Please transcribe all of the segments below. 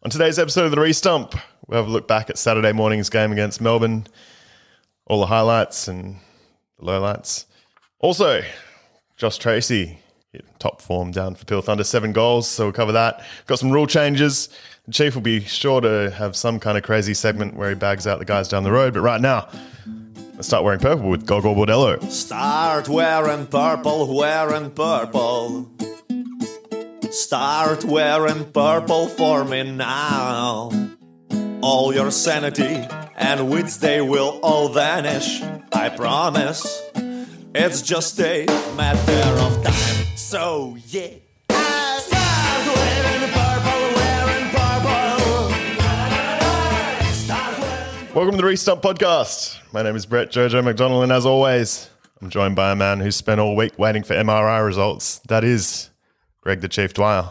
On today's episode of The Restump, we'll have a look back at Saturday morning's game against Melbourne, all the highlights and the lowlights. Also, Josh Tracy, top form down for Peel Thunder, 7 goals, so we'll cover that. Got some rule changes. The Chief will be sure to have some kind of crazy segment where he bags out the guys down the road, but right now, let's start wearing purple with Gogol Bordello. Start wearing purple, wearing purple. Start wearing purple for me now. All your sanity and wits, they will all vanish, I promise. It's just a matter of time, so yeah. Start wearing purple, wearing purple. Start wearing... Welcome to the Restump podcast. My name is Brett Jojo McDonald, and as always, I'm joined by a man who's spent all week waiting for MRI results. That is Greg the Chief Dwyer.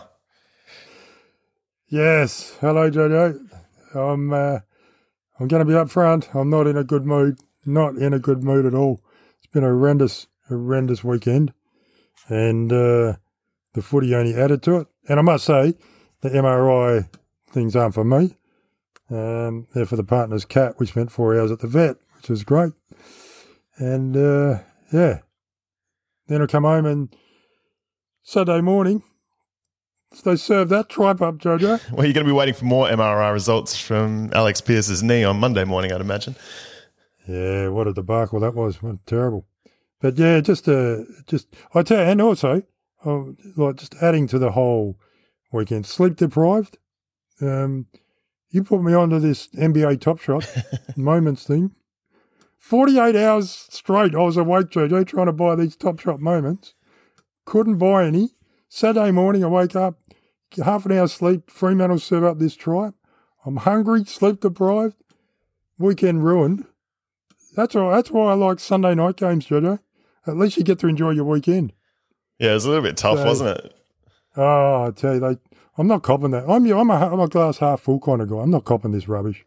Yes. Hello, Jojo. I'm going to be up front. I'm not in a good mood. Not in a good mood at all. It's been a horrendous weekend. And the footy only added to it. And I must say, the MRI things aren't for me. They're for the partner's cat. We spent 4 hours at the vet, which was great. And, yeah. Then I come home and Saturday morning, they served that tripe up, Jojo. Well, you're going to be waiting for more MRI results from Alex Pearce's knee on Monday morning, I'd imagine. Yeah, what a debacle that was. What terrible. But yeah, just I tell you, and also, like just adding to the whole weekend, sleep deprived. You put me onto this NBA Top Shot moments thing. 48 hours straight, I was awake, Jojo, trying to buy these Top Shot moments. Couldn't buy any. Saturday morning, I wake up, half an hour sleep, Fremantle serve up this tripe. I'm hungry, sleep deprived, weekend ruined. That's why I like Sunday night games, Jojo. At least you get to enjoy your weekend. Yeah, it was a little bit tough, wasn't it? Oh, I tell you, I'm not copping that. I'm a glass half full kind of guy. I'm not copping this rubbish.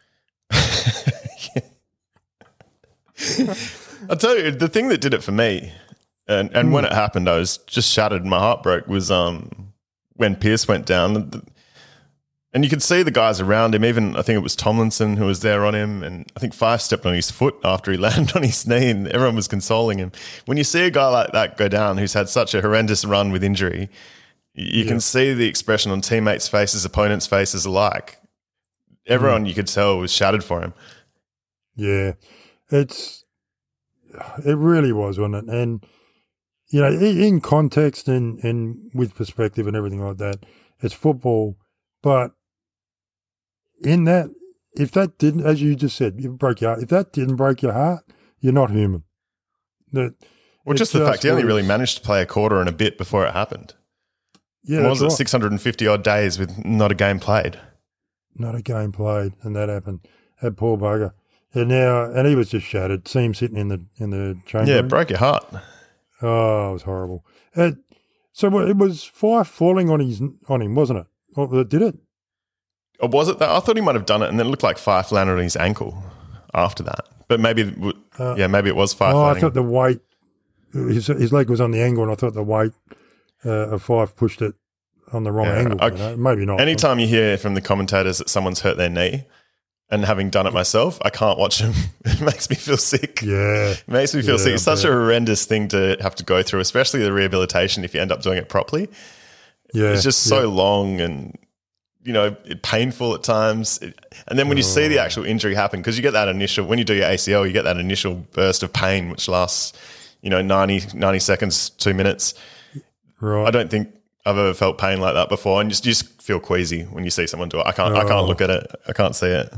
I'll tell you, the thing that did it for me, and when it happened, I was just shattered and my heart broke, was when Pearce went down. And you could see the guys around him, even I think it was Tomlinson who was there on him, and I think Fife stepped on his foot after he landed on his knee, and everyone was consoling him. When you see a guy like that go down who's had such a horrendous run with injury, you can see the expression on teammates' faces, opponents' faces alike. Everyone, you could tell, was shattered for him. Yeah, it really was, wasn't it? And, you know, in context and with perspective and everything like that, it's football. But in that, if that didn't, as you just said, you broke your heart. If that didn't break your heart, you're not human. Just the fact he only really managed to play a quarter and a bit before it happened. Yeah, what was it, 650 odd days with not a game played? Not a game played, and that happened. That poor bugger. And he was just shattered. See him sitting in the chamber. Yeah, it broke your heart. Oh, it was horrible. So it was Fife falling on him, wasn't it? Or did it? Or was it that? I thought he might have done it, and then it looked like Fife landed on his ankle after that. But maybe it was Fife landing. I thought the weight, his leg was on the angle, and I thought the weight of Fife pushed it on the wrong angle. Maybe not. Anytime you hear from the commentators that someone's hurt their knee, and having done it myself, I can't watch them. It makes me feel sick. Yeah. It makes me feel sick. It's such a horrendous thing to have to go through, especially the rehabilitation if you end up doing it properly. Yeah. It's just so long and, you know, painful at times. And then when you see the actual injury happen, because you get that initial, when you do your ACL, you get that initial burst of pain, which lasts, 90 seconds, 2 minutes. Right. I don't think I've ever felt pain like that before, and you just feel queasy when you see someone do it. I can't look at it. I can't see it.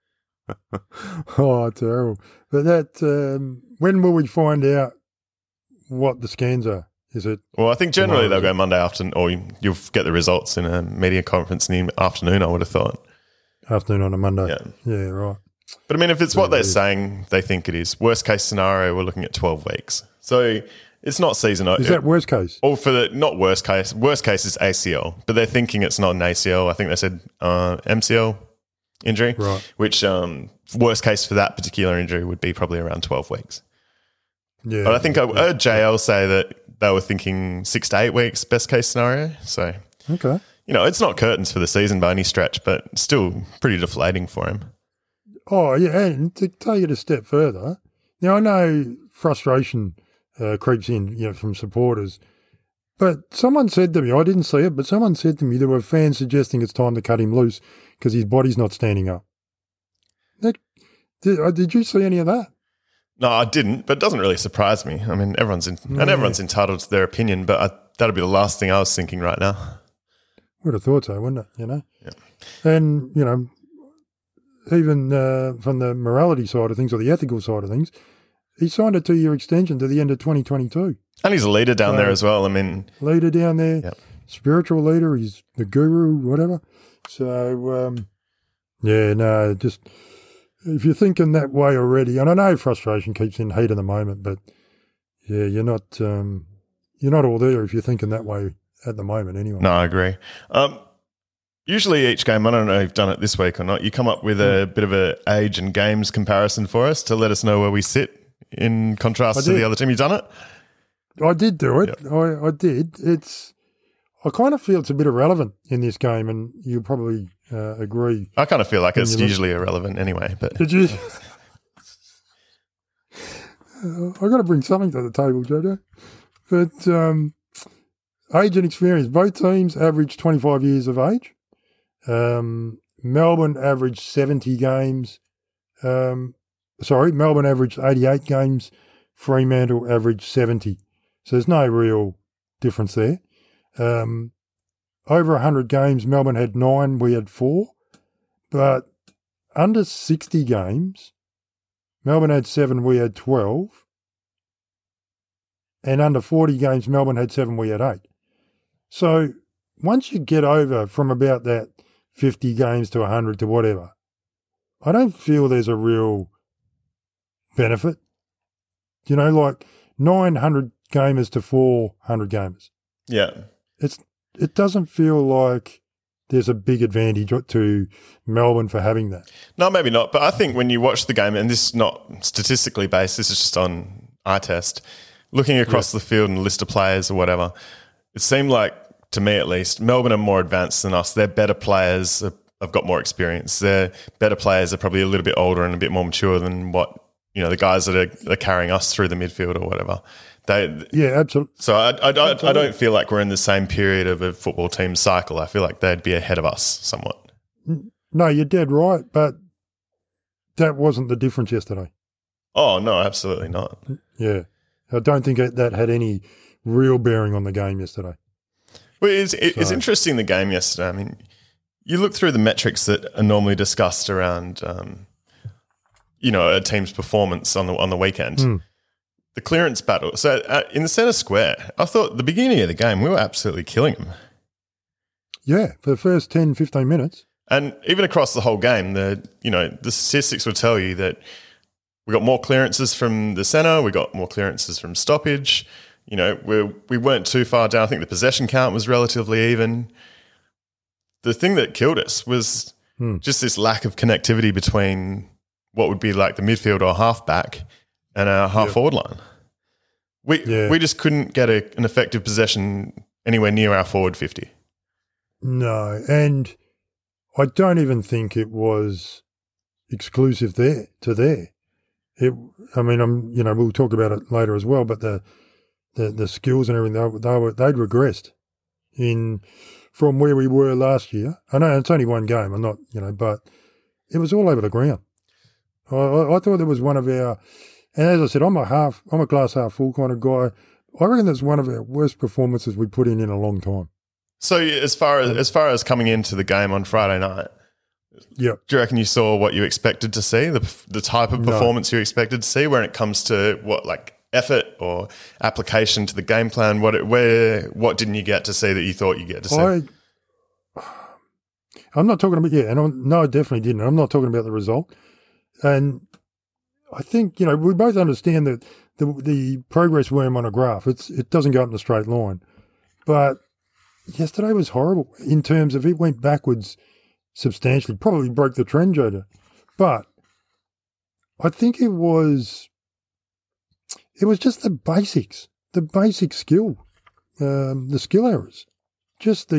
Oh, terrible! But that when will we find out what the scans are? Is it? Well, I think generally they'll go Monday afternoon, or you'll get the results in a media conference in the afternoon. I would have thought afternoon on a Monday. Yeah, right. But I mean, if it's what they're saying, they think it is. Worst case scenario, we're looking at 12 weeks. So. It's not season. Is that worst case? Or not worst case. Worst case is ACL, but they're thinking it's not an ACL. I think they said MCL injury, right? Which worst case for that particular injury would be probably around 12 weeks. Yeah, but I think I heard JL say that they were thinking 6 to 8 weeks best case scenario. So okay, it's not curtains for the season by any stretch, but still pretty deflating for him. Oh, yeah, and to take it a step further, now I know frustration creeps in, from supporters, but someone said to me, I didn't see it, but someone said to me there were fans suggesting it's time to cut him loose because his body's not standing up. Did you see any of that? No, I didn't, but it doesn't really surprise me. I mean, everyone's entitled to their opinion, but that'd be the last thing I was thinking right now. Would have thought so, wouldn't it? Yeah. And, even from the morality side of things or the ethical side of things, he signed a 2-year extension to the end of 2022. And he's a leader down there as well. I mean, leader down there, yep. Spiritual leader. He's the guru, whatever. So, just if you're thinking that way already, and I know frustration keeps in heat of the moment, but yeah, you're not all there if you're thinking that way at the moment anyway. No, I agree. Usually each game, I don't know if you've done it this week or not, you come up with a bit of a age and games comparison for us to let us know where we sit in contrast to the other team. You done it? I did do it. Yep. I did. I kind of feel it's a bit irrelevant in this game, and you'll probably agree. I kind of feel like it's usually irrelevant anyway. But did you? I got to bring something to the table, Jojo. But age and experience. Both teams averaged 25 years of age. Melbourne averaged 70 games. Melbourne averaged 88 games. Fremantle averaged 70. So there's no real difference there. Over 100 games, Melbourne had 9, we had 4. But under 60 games, Melbourne had 7, we had 12. And under 40 games, Melbourne had 7, we had 8. So once you get over from about that 50 games to 100 to whatever, I don't feel there's a real benefit. Like 900 gamers to 400 gamers. Yeah. It doesn't feel like there's a big advantage to Melbourne for having that. No, maybe not. But I think when you watch the game, and this is not statistically based, this is just on eye test, looking across the field and a list of players or whatever, it seemed like, to me at least, Melbourne are more advanced than us. They're better players, have got more experience. Their better players are probably a little bit older and a bit more mature than what, the guys that are carrying us through the midfield or whatever. Absolutely. So I don't feel like we're in the same period of a football team cycle. I feel like they'd be ahead of us somewhat. No, you're dead right, but that wasn't the difference yesterday. Oh, no, absolutely not. Yeah. I don't think that had any real bearing on the game yesterday. Well, it's interesting, the game yesterday. I mean, you look through the metrics that are normally discussed around, a team's performance on the weekend. The clearance battle. So in the centre square, I thought the beginning of the game, we were absolutely killing them. Yeah, for the first 10, 15 minutes. And even across the whole game, the statistics will tell you that we got more clearances from the centre, we got more clearances from stoppage. We weren't too far down. I think the possession count was relatively even. The thing that killed us was just this lack of connectivity between what would be like the midfield or halfback and our half-forward line. We just couldn't get an effective possession anywhere near our forward 50. No, and I don't even think it was exclusive there. We'll talk about it later as well, but the skills and everything, they'd regressed from where we were last year. I know it's only one game, I'm not, but it was all over the ground. I thought there was one of our, and as I said, I'm a glass half full kind of guy. I reckon that's one of our worst performances we put in a long time. So as far as coming into the game on Friday night, do you reckon you saw what you expected to see, the type of performance you expected to see when it comes to effort or application to the game plan? What didn't you get to see that you thought you get to see? I'm not talking about I definitely didn't. I'm not talking about the result. And I think, we both understand that the progress worm on a graph, it doesn't go up in a straight line. But yesterday was horrible in terms of it went backwards substantially, probably broke the trend, Joda. But I think it was just the basics, the basic skill, the skill errors, just the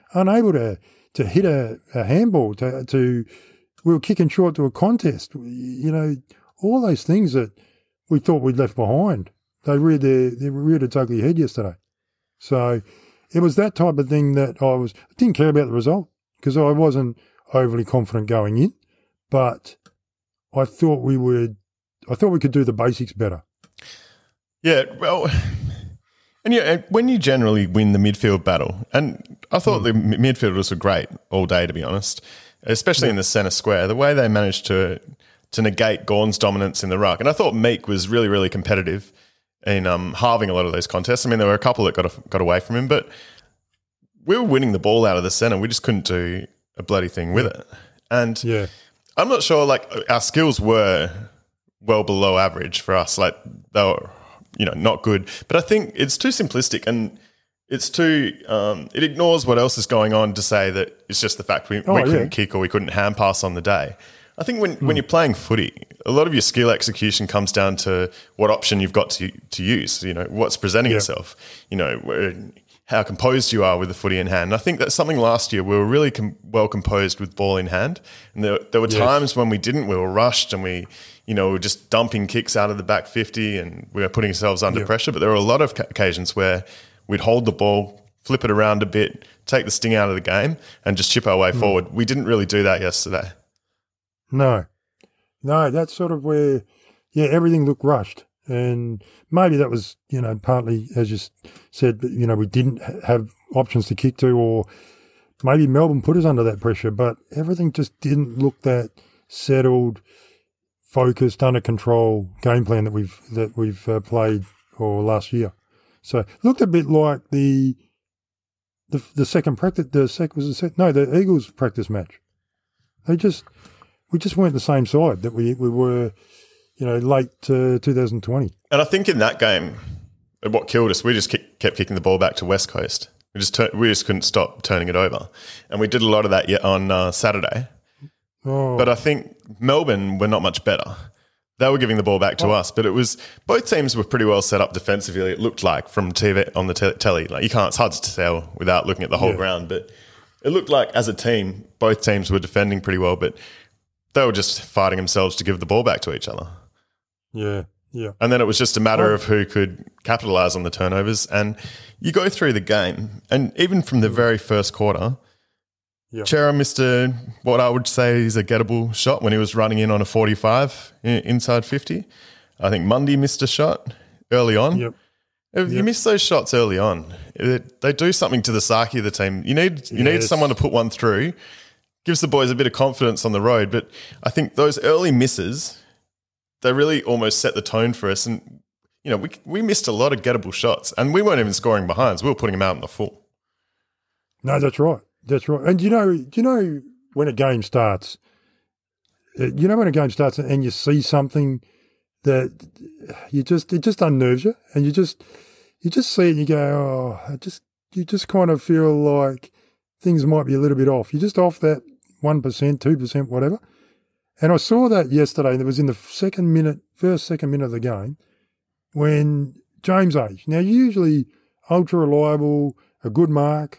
unable to hit a handball, we were kicking short to a contest. You know, all those things that we thought we'd left behind, they reared its ugly head yesterday. So it was that type of thing that I didn't care about the result because I wasn't overly confident going in, but I thought we could do the basics better. Yeah, well, and yeah, when you generally win the midfield battle, and I thought the midfielders were great all day, to be honest, especially in the centre square, the way they managed to negate Gawn's dominance in the ruck. And I thought Meek was really, really competitive in halving a lot of those contests. I mean, there were a couple that got away from him, but we were winning the ball out of the centre. We just couldn't do a bloody thing with it. And I'm not sure, like, our skills were well below average for us. Like, they were, not good. But I think it's too simplistic and it's too it ignores what else is going on to say that it's just the fact we couldn't kick or we couldn't hand pass on the day. I think when you're playing footy, a lot of your skill execution comes down to what option you've got to use, what's presenting itself, how composed you are with the footy in hand. And I think that's something last year we were really well composed with ball in hand. And there were times when we didn't, we were rushed and we were just dumping kicks out of the back 50 and we were putting ourselves under pressure. But there were a lot of occasions where we'd hold the ball, flip it around a bit, take the sting out of the game and just chip our way forward. We didn't really do that yesterday. No, that's sort of where, everything looked rushed. And maybe that was, partly, as you said, we didn't have options to kick to, or maybe Melbourne put us under that pressure, but everything just didn't look that settled, focused, under control game plan that we've played last year. So it looked a bit like the second practice, the Eagles practice match. We just weren't the same side that we were, late 2020. And I think in that game, what killed us, we just kept kicking the ball back to West Coast. We just couldn't stop turning it over. And we did a lot of that on Saturday. Oh. But I think Melbourne were not much better. They were giving the ball back to us, but it was both teams were pretty well set up defensively. It looked like from TV on the telly. Like it's hard to tell without looking at the whole ground, but it looked like as a team, both teams were defending pretty well, but they were just fighting themselves to give the ball back to each other. Yeah. And then it was just a matter of who could capitalise on the turnovers. And you go through the game, and even from the very first quarter, Chera missed what I would say is a gettable shot when he was running in on a 45 inside 50. I think Mundy missed a shot early on. Yep. If you miss those shots early on, they do something to the psyche of the team. You need someone to put one through. Gives the boys a bit of confidence on the road. But I think those early misses, they really almost set the tone for us. And, we missed a lot of gettable shots and we weren't even scoring behinds. We were putting them out in the full. No, that's right. That's right. And do you know when a game starts, and you see something that it just unnerves you and you just see it and you go, you just kind of feel like things might be a little bit off. You're just off that 1%, 2%, whatever. And I saw that yesterday, and it was in the first second minute of the game when James Age, now usually ultra reliable, a good mark,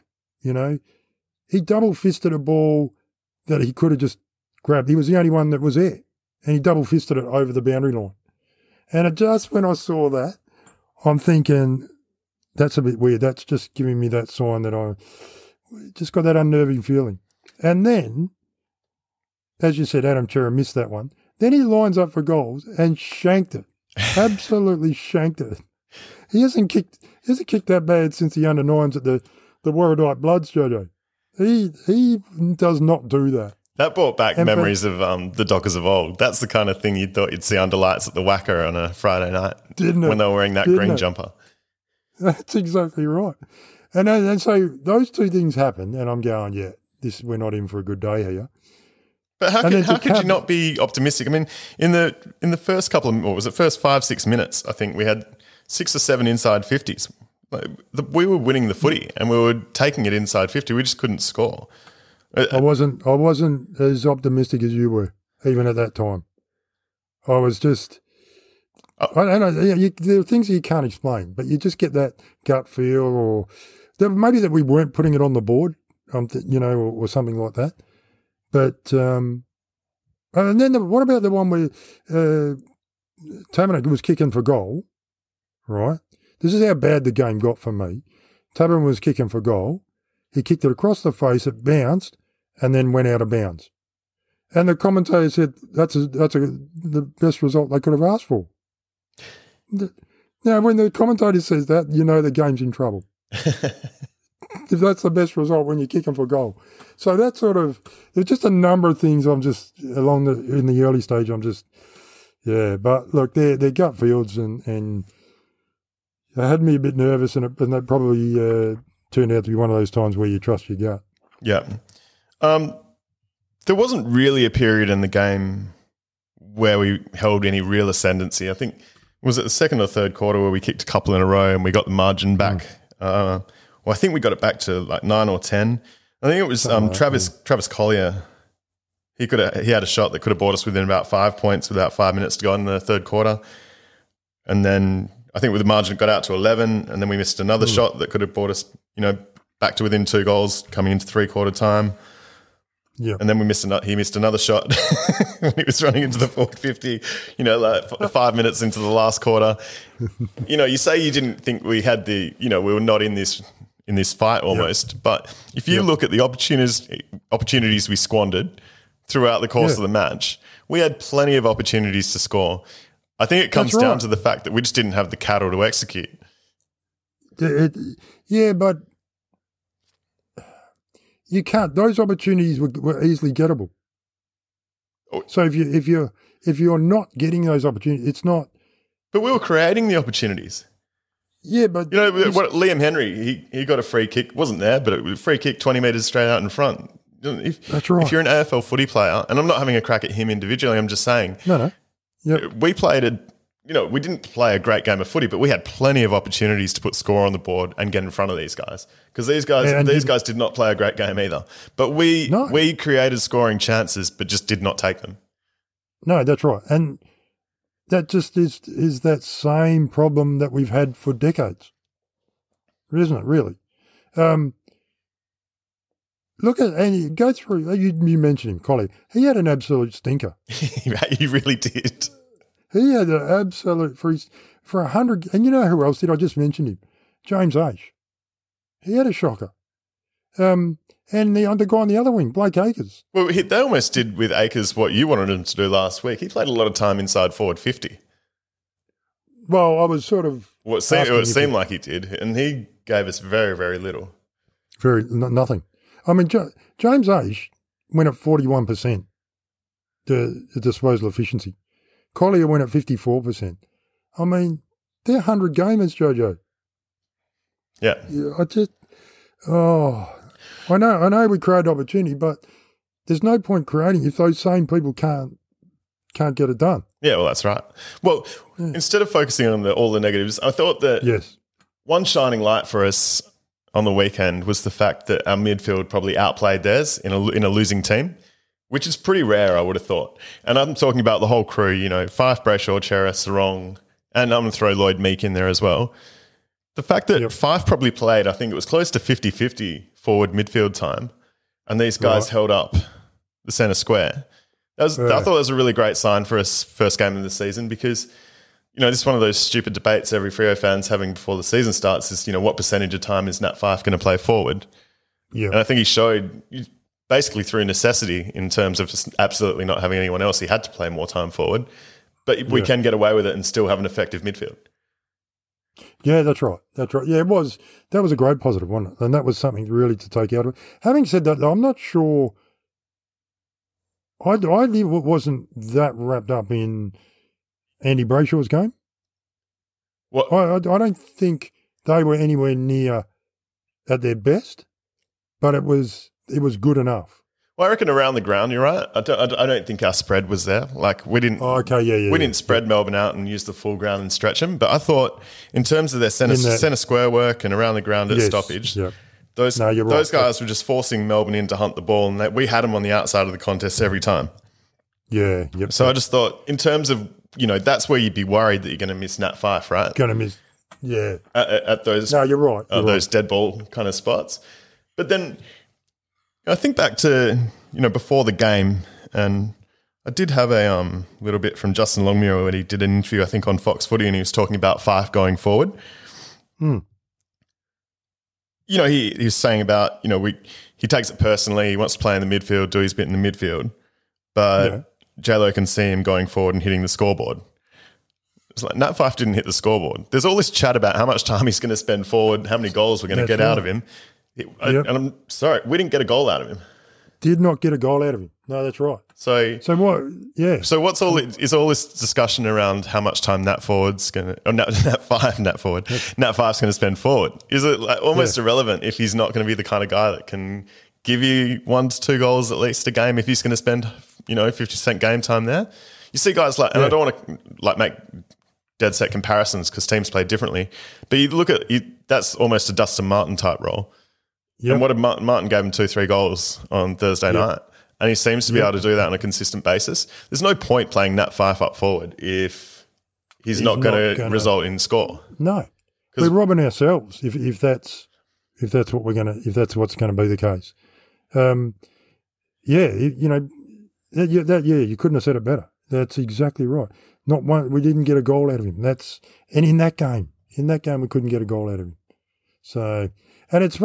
he double-fisted a ball that he could have just grabbed. He was the only one that was there, and he double-fisted it over the boundary line. And just when I saw that, I'm thinking, that's a bit weird. That's just giving me that sign that I just got that unnerving feeling. And then, as you said, Adam Chera missed that one. Then he lines up for goals and shanked it. Absolutely shanked it. He hasn't kicked that bad since the under-9s at the Warradite Bloods, Jojo. He does not do that. That brought back memories of the Dockers of old. That's the kind of thing you thought you'd see under lights at the Wacker on a Friday night. Didn't it? When they were wearing that green jumper. That's exactly right. And so those two things happen, and I'm going, we're not in for a good day here. But how could you not be optimistic? I mean, in the first couple of, what was it, first 5-6 minutes, I think we had 6 or 7 inside 50s. We were winning the footy and we were taking it inside 50. We just couldn't score. I wasn't as optimistic as you were, even at that time. I was just, I don't know, there are things that you can't explain, but you just get that gut feel, or maybe that we weren't putting it on the board or something like that. But and then what about the one where Taberner was kicking for goal, right? This is how bad the game got for me. Taberner was kicking for goal. He kicked it across the face, it bounced, and then went out of bounds. And the commentator said that's the best result they could have asked for. Now, when the commentator says that, you know the game's in trouble. If that's the best result when you're kicking for goal. So that sort of, there's just a number of things in the early stage, but look, they're gut fields and they had me a bit nervous and that probably turned out to be one of those times where you trust your gut. Yeah. There wasn't really a period in the game where we held any real ascendancy. I think, was it the second or third quarter where we kicked a couple in a row and we got the margin back? I think we got it back to like 9 or 10. I think it was Travis Collier. He had a shot that could have brought us within about 5 points with about 5 minutes to go in the third quarter. And then I think with the margin it got out to 11, and then we missed another shot that could have brought us, back to within 2 goals coming into three-quarter time. Yeah. And then he missed another shot when he was running into the forward 50, like 5 minutes into the last quarter. You say you didn't think we had we were not in this fight almost. But if you look at the opportunities we squandered throughout the course of the match, we had plenty of opportunities to score. I think it comes down to the fact that we just didn't have the cattle to execute. But you can't. Those opportunities were easily gettable. So if you're not getting those opportunities, it's not. But we were creating the opportunities. Yeah, but Liam Henry, he got a free kick. Wasn't there, but it was a free kick 20 metres straight out in front. That's right. If you're an AFL footy player, and I'm not having a crack at him individually, I'm just saying. No. Yep. We played we didn't play a great game of footy, but we had plenty of opportunities to put score on the board and get in front of these guys. Because these guys did not play a great game either. But we created scoring chances, but just did not take them. No, that's right. And that just is that same problem that we've had for decades, isn't it, really? Look at, and go through, you mentioned him, Collie. He had an absolute stinker. He really did. He had an absolute, for 100, and you know who else did? I just mentioned him, James H. He had a shocker. And the guy on the other wing, Blake Acres. Well, they almost did with Acres what you wanted him to do last week. He played a lot of time inside forward 50. Well, I was sort of... Well, it seemed like he did, and he gave us very, very little. Nothing. I mean, James H went at 41%, the disposal efficiency. Collier went at 54%. I mean, they're 100 gamers, Jojo. Yeah. I know we create opportunity, but there's no point creating if those same people can't get it done. Yeah, well, that's right. Well, instead of focusing on all the negatives, I thought that one shining light for us on the weekend was the fact that our midfield probably outplayed theirs in a losing team, which is pretty rare, I would have thought. And I'm talking about the whole crew, Fife, Brayshaw, Chera, Sarong, and I'm going to throw Lloyd Meek in there as well. The fact that Fife probably played, I think it was close to 50-50 forward midfield time, and these guys held up the centre square. I thought that was a really great sign for us first game of the season because, this is one of those stupid debates every Freo fan's having before the season starts is, what percentage of time is Nat Fife going to play forward? Yeah. And I think he showed basically through necessity in terms of just absolutely not having anyone else. He had to play more time forward, but we can get away with it and still have an effective midfield. Yeah, that's right. That's right. Yeah, that was a great positive, wasn't it? And that was something really to take out of it. Having said that, though, I'm not sure. I wasn't that wrapped up in Andy Brayshaw's game. What? I don't think they were anywhere near at their best, but it was good enough. Well, I reckon around the ground, you're right. I don't think our spread was there. Like we didn't. Oh, okay, yeah. We didn't spread Melbourne out and use the full ground and stretch them. But I thought, in terms of their centre square work and around the ground at stoppage, those guys were just forcing Melbourne in to hunt the ball, and we had them on the outside of the contest every time. Yeah. Yep. So I just thought, in terms of that's where you'd be worried that you're going to miss Nat Fife, right? Going to miss, yeah. At those. No, you're right. Those dead ball kind of spots, but then. I think back to, before the game, and I did have a little bit from Justin Longmuir when he did an interview, I think, on Fox Footy, and he was talking about Fife going forward. He's saying about, he takes it personally, he wants to play in the midfield, do his bit in the midfield, but J-Lo can see him going forward and hitting the scoreboard. It's like Nat Fife didn't hit the scoreboard. There's all this chat about how much time he's going to spend forward, how many goals we're going to get out of him. And I'm sorry, we didn't get a goal out of him. Did not get a goal out of him. No, that's right. So what? Yeah. So what's all this discussion around how much time Nat Fife's going to spend forward? Is it like almost irrelevant if he's not going to be the kind of guy that can give you 1 to 2 goals at least a game if he's going to spend 50% game time there? You see guys like, and I don't want to make dead set comparisons because teams play differently, but you look at that's almost a Dustin Martin type role. Yep. And what if Martin gave him 2-3 goals on Thursday night? And he seems to be able to do that on a consistent basis. There's no point playing Nat Fife up forward if he's not going to result in score. No, we're robbing ourselves if that's what's going to be the case. You couldn't have said it better. That's exactly right. Not one. We didn't get a goal out of him. And in that game we couldn't get a goal out of him. So, and it's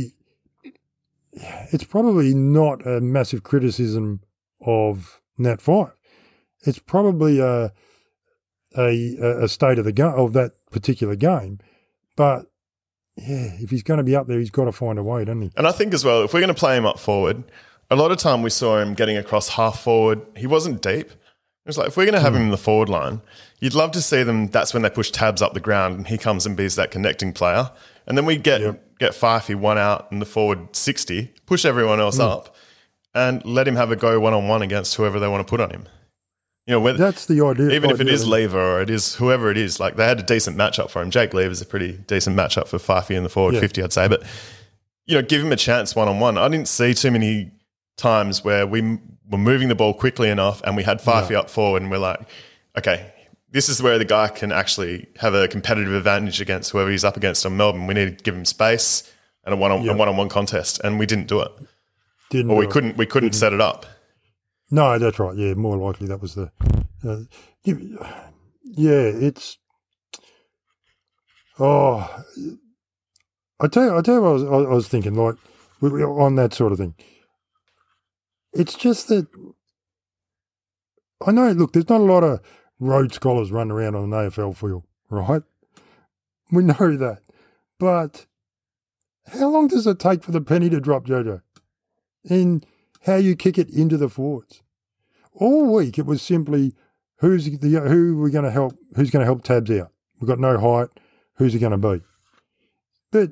probably not a massive criticism of Nat Fife. It's probably a state of that particular game. But if he's going to be up there, he's got to find a way, doesn't he? And I think as well, if we're going to play him up forward, a lot of time we saw him getting across half forward. He wasn't deep. It was like, if we're going to have him in the forward line, you'd love to see them. That's when they push tabs up the ground and he comes and be's that connecting player. And then we get Fifey 1 out in the forward 60, push everyone else up, and let him have a go 1-on-1 against whoever they want to put on him. That's the idea. Even if it is Lever or it is whoever it is, like they had a decent matchup for him. Jake Lever's a pretty decent matchup for Fifey in the forward 50, I'd say. But, give him a chance 1-on-1. I didn't see too many times where we were moving the ball quickly enough and we had Fifey up forward and we're like, okay, this is where the guy can actually have a competitive advantage against whoever he's up against on Melbourne. We need to give him space and a one-on-one contest, and we didn't do it. We couldn't set it up. No, that's right. Yeah, more likely that was the. It's. Oh, I tell you what I was thinking, like on that sort of thing. It's just that I know. Look, there's not a lot of road scholars running around on an AFL field, right? We know that. But how long does it take for the penny to drop, Jojo? And how you kick it into the forwards. All week it was simply who we're going to help, who's going to help tabs out. We've got no height, who's it going to be? But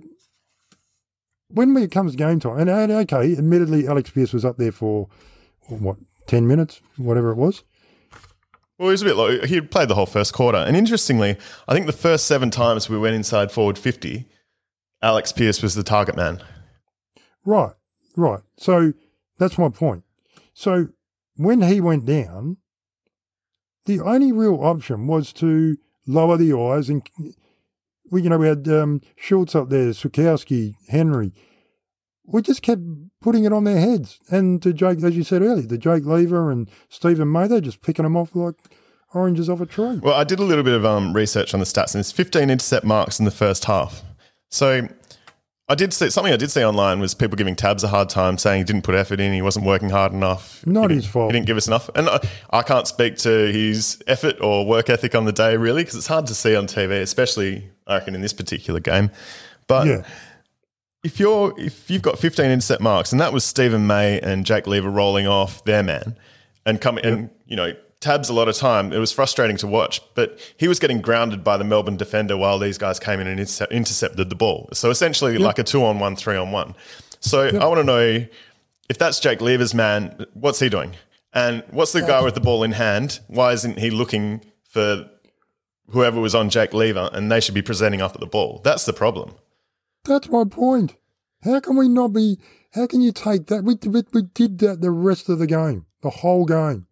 when it comes game time, and okay, admittedly Alex Pearce was up there for, 10 minutes, whatever it was. Well, he was a bit low. He played the whole first quarter. And interestingly, I think the first 7 times we went inside forward 50, Alex Pearce was the target man. Right. So that's my point. So when he went down, the only real option was to lower the eyes. And, we had Schultz up there, Sukowski, Henry. We just kept putting it on their heads. And to Jake, as you said earlier, to Jake Lever and Stephen May, they're just picking them off like oranges off a tree. Well, I did a little bit of research on the stats, and there's 15 intercept marks in the first half. So I did see online was people giving Tabs a hard time, saying he didn't put effort in, he wasn't working hard enough. Not his fault. He didn't give us enough. And I can't speak to his effort or work ethic on the day, really, because it's hard to see on TV, especially, I reckon, in this particular game. But if you've got 15 intercept marks, and that was Stephen May and Jake Lever rolling off their man and coming, and Tabs a lot of time, it was frustrating to watch, but he was getting grounded by the Melbourne defender while these guys came in and intercepted the ball. So essentially like a 2-on-1, 3-on-1. So I want to know, if that's Jake Lever's man, what's he doing? And what's the guy with the ball in hand? Why isn't he looking for whoever was on Jake Lever, and they should be presenting up at the ball? That's the problem. That's my point. How can we not be? How can you take that? We did that the rest of the game, the whole game.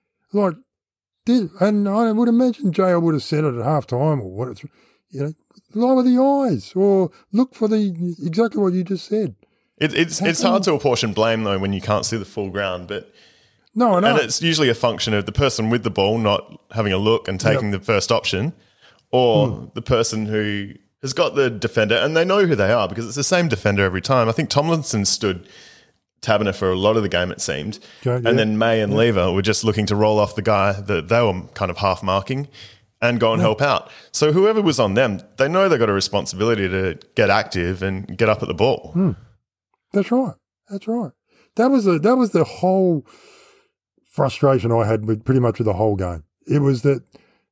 And I would imagine JL would have said it at half time or what, lower the eyes or look for exactly what you just said. It's hard to apportion blame though when you can't see the full ground, but No, I know. and it's usually a function of the person with the ball not having a look and taking the first option, or the person who has got the defender and they know who they are because it's the same defender every time. I think Tomlinson stood Taberner for a lot of the game, it seemed, Okay, and then May and Lever were just looking to roll off the guy that they were kind of half marking and go and help out. So whoever was on them, they know they've got a responsibility to get active and get up at the ball. That's right. That's right. That was the whole frustration I had with pretty much with the whole game. It was that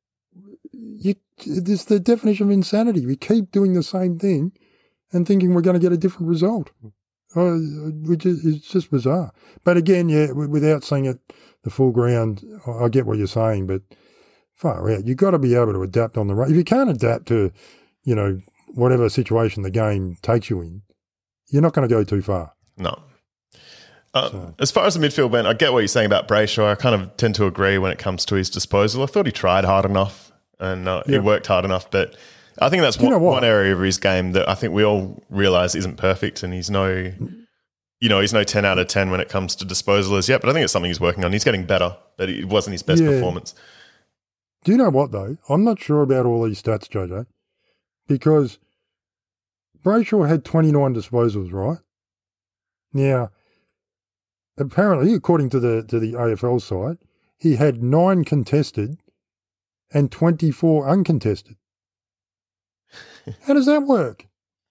it's the definition of insanity. We keep doing the same thing and thinking we're going to get a different result. It's just bizarre. But again, without seeing it the full ground, I get what you're saying, but far out. You've got to be able to adapt on the run. If you can't adapt to, whatever situation the game takes you in, you're not going to go too far. No. As far as the midfield went, I get what you're saying about Brayshaw. I kind of tend to agree when it comes to his disposal. I thought he tried hard enough and he worked hard enough, but I think that's one area of his game that I think we all realise isn't perfect, and he's no 10 out of 10 when it comes to disposal as yet, but I think it's something he's working on. He's getting better, but it wasn't his best performance. Do you know what, though? I'm not sure about all these stats, Jojo, because Brayshaw had 29 disposals, right? Now, apparently, according to the AFL site, he had 9 contested and 24 uncontested. How does that work?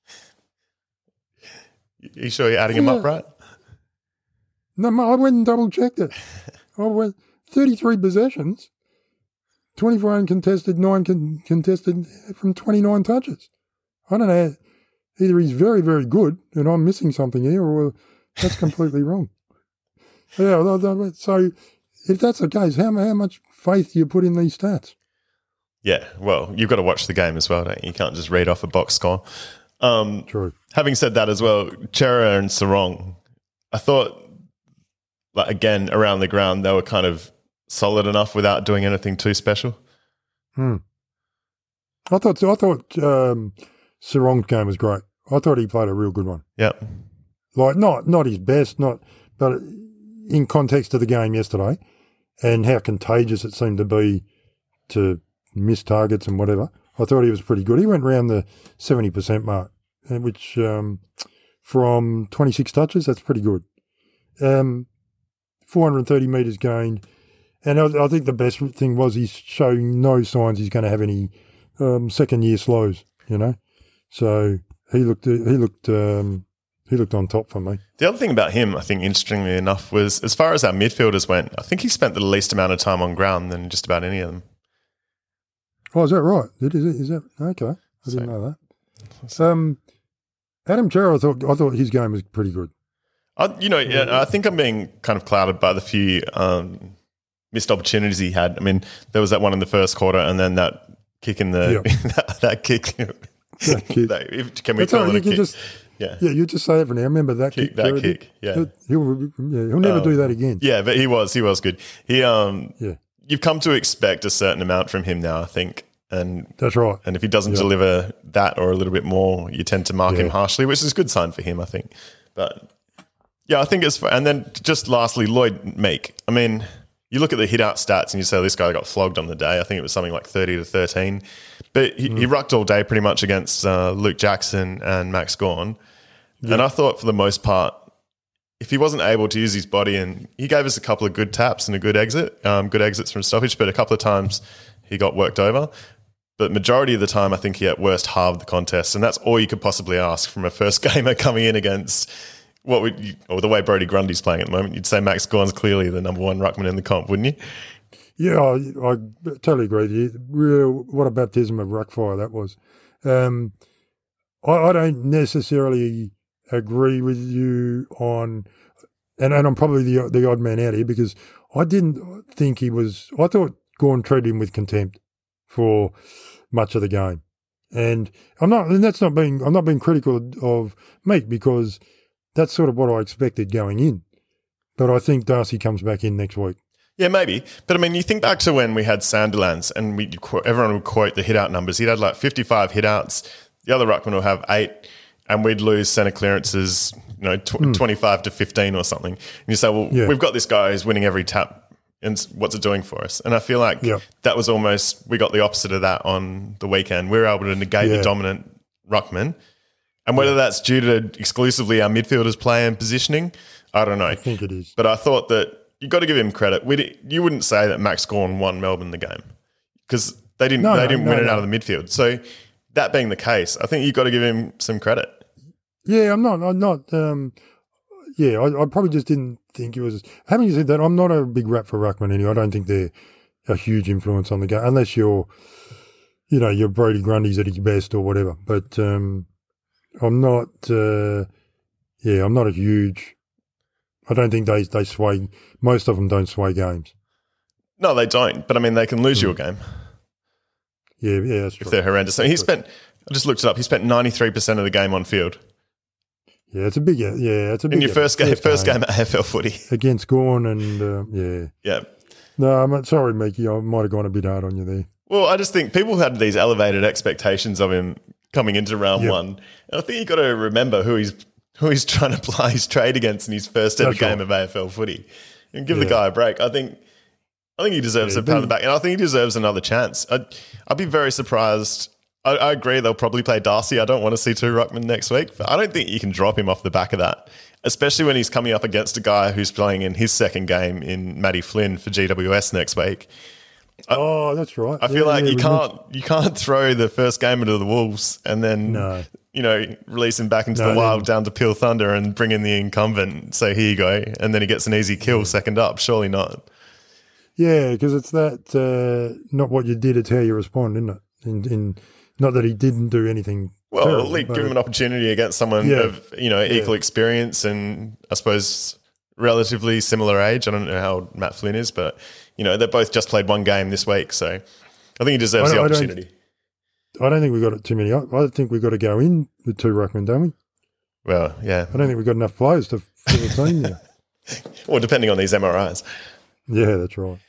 You sure you're adding him up right? No, I went and double-checked it. I went 33 possessions, 24 uncontested, 9 contested from 29 touches. I don't know. Either he's very, very good and I'm missing something here, or that's completely wrong. Yeah, so if that's the case, how much faith do you put in these stats? Yeah, well, you've got to watch the game as well, don't you? You can't just read off a box score. True. Having said that as well, Chera and Sarong, I thought, again, around the ground, they were kind of solid enough without doing anything too special. I thought Sarong's game was great. I thought he played a real good one. Yeah. Not his best, but in context of the game yesterday and how contagious it seemed to be to miss targets and whatever, I thought he was pretty good. He went around the 70% mark, which from 26 touches, that's pretty good. 430 metres gained. And I think the best thing was he's showing no signs he's going to have any second-year slows, So he looked on top for me. The other thing about him, I think, interestingly enough, was as far as our midfielders went, I think he spent the least amount of time on ground than just about any of them. Oh, is that right? Is that okay? I didn't know that. Adam Chera, I thought his game was pretty good. I think I'm being kind of clouded by the few missed opportunities he had. I mean, there was that one in the first quarter, and then that kick in the that kick. Can we call it a kick? You just say it for now. Remember that kick? That kick. Yeah, he'll never do that again. Yeah, but he was good. You've come to expect a certain amount from him now, I think. And that's right. And if he doesn't deliver that or a little bit more, you tend to mark him harshly, which is a good sign for him, I think. But yeah, I think it's and then just lastly, Lloyd Meek. I mean, you look at the hit out stats and you say this guy got flogged on the day. I think it was something like 30-13. But he rucked all day pretty much against Luke Jackson and Max Gawn. Yeah. And I thought for the most part, if he wasn't able to use his body, and he gave us a couple of good taps and a good exits from stoppage, but a couple of times he got worked over. But majority of the time, I think he at worst halved the contest, and that's all you could possibly ask from a first gamer coming in against or the way Brodie Grundy's playing at the moment. You'd say Max Gawn's clearly the number one ruckman in the comp, wouldn't you? Yeah, I totally agree with you. What a baptism of ruck fire that was. I don't necessarily agree with you on, and I'm probably the odd man out here because I didn't think he was. I thought Gawn treated him with contempt for much of the game, and I'm not being critical of Meek because that's sort of what I expected going in. But I think Darcy comes back in next week. Yeah, maybe. But I mean, you think back to when we had Sandilands and everyone would quote the hit out numbers. He'd had like 55 hit outs. The other ruckman will have 8. and we'd lose centre clearances, 25 to 15 or something. And you say, well, we've got this guy who's winning every tap, and what's it doing for us? And I feel like that was almost, we got the opposite of that on the weekend. We were able to negate the dominant ruckman. And whether that's due to exclusively our midfielders' play and positioning, I don't know. I think it is. But I thought that you got to give him credit. You wouldn't say that Max Gawn won Melbourne the game because they didn't win it out of the midfield. So that being the case, I think you've got to give him some credit. Yeah, I'm not. I probably just didn't think it was. Having said that, I'm not a big rap for ruckman anyway. I don't think they're a huge influence on the game unless you're Brody Grundy's at his best or whatever. But I'm not. I'm not a huge. I don't think they sway. Most of them don't sway games. No, they don't. But I mean, they can lose you a game. Yeah, that's true. If they're horrendous. I just looked it up. He spent 93% of the game on field. Yeah, it's a big. It's a big. In your first game at AFL footy against Gawn and yeah. No, I'm sorry, Mickey. I might have gone a bit hard on you there. Well, I just think people had these elevated expectations of him coming into round one. And I think you've got to remember who he's trying to play his trade against in his first ever game of AFL footy, and give the guy a break. I think he deserves a pat on the back, and I think he deserves another chance. I'd be very surprised. I agree they'll probably play Darcy. I don't want to see two ruckmen next week, but I don't think you can drop him off the back of that, especially when he's coming up against a guy who's playing in his second game in Matty Flynn for GWS next week. That's right. I feel like you can't throw the first game into the Wolves and then release him back into the wild down to Peel Thunder and bring in the incumbent. Say, here you go, and then he gets an easy kill second up. Surely not. Yeah, because it's that not what you did, it's how you respond, isn't it? In not that he didn't do anything. Well, terrible, at least give him an opportunity against someone of equal experience and I suppose relatively similar age. I don't know how Matt Flynn is, but they both just played one game this week, so I think he deserves the opportunity. I don't think we've got too many. I think we've got to go in with two ruckmen, don't we? Well, yeah. I don't think we've got enough players to fill the team there. Well, depending on these MRIs. Yeah, that's right.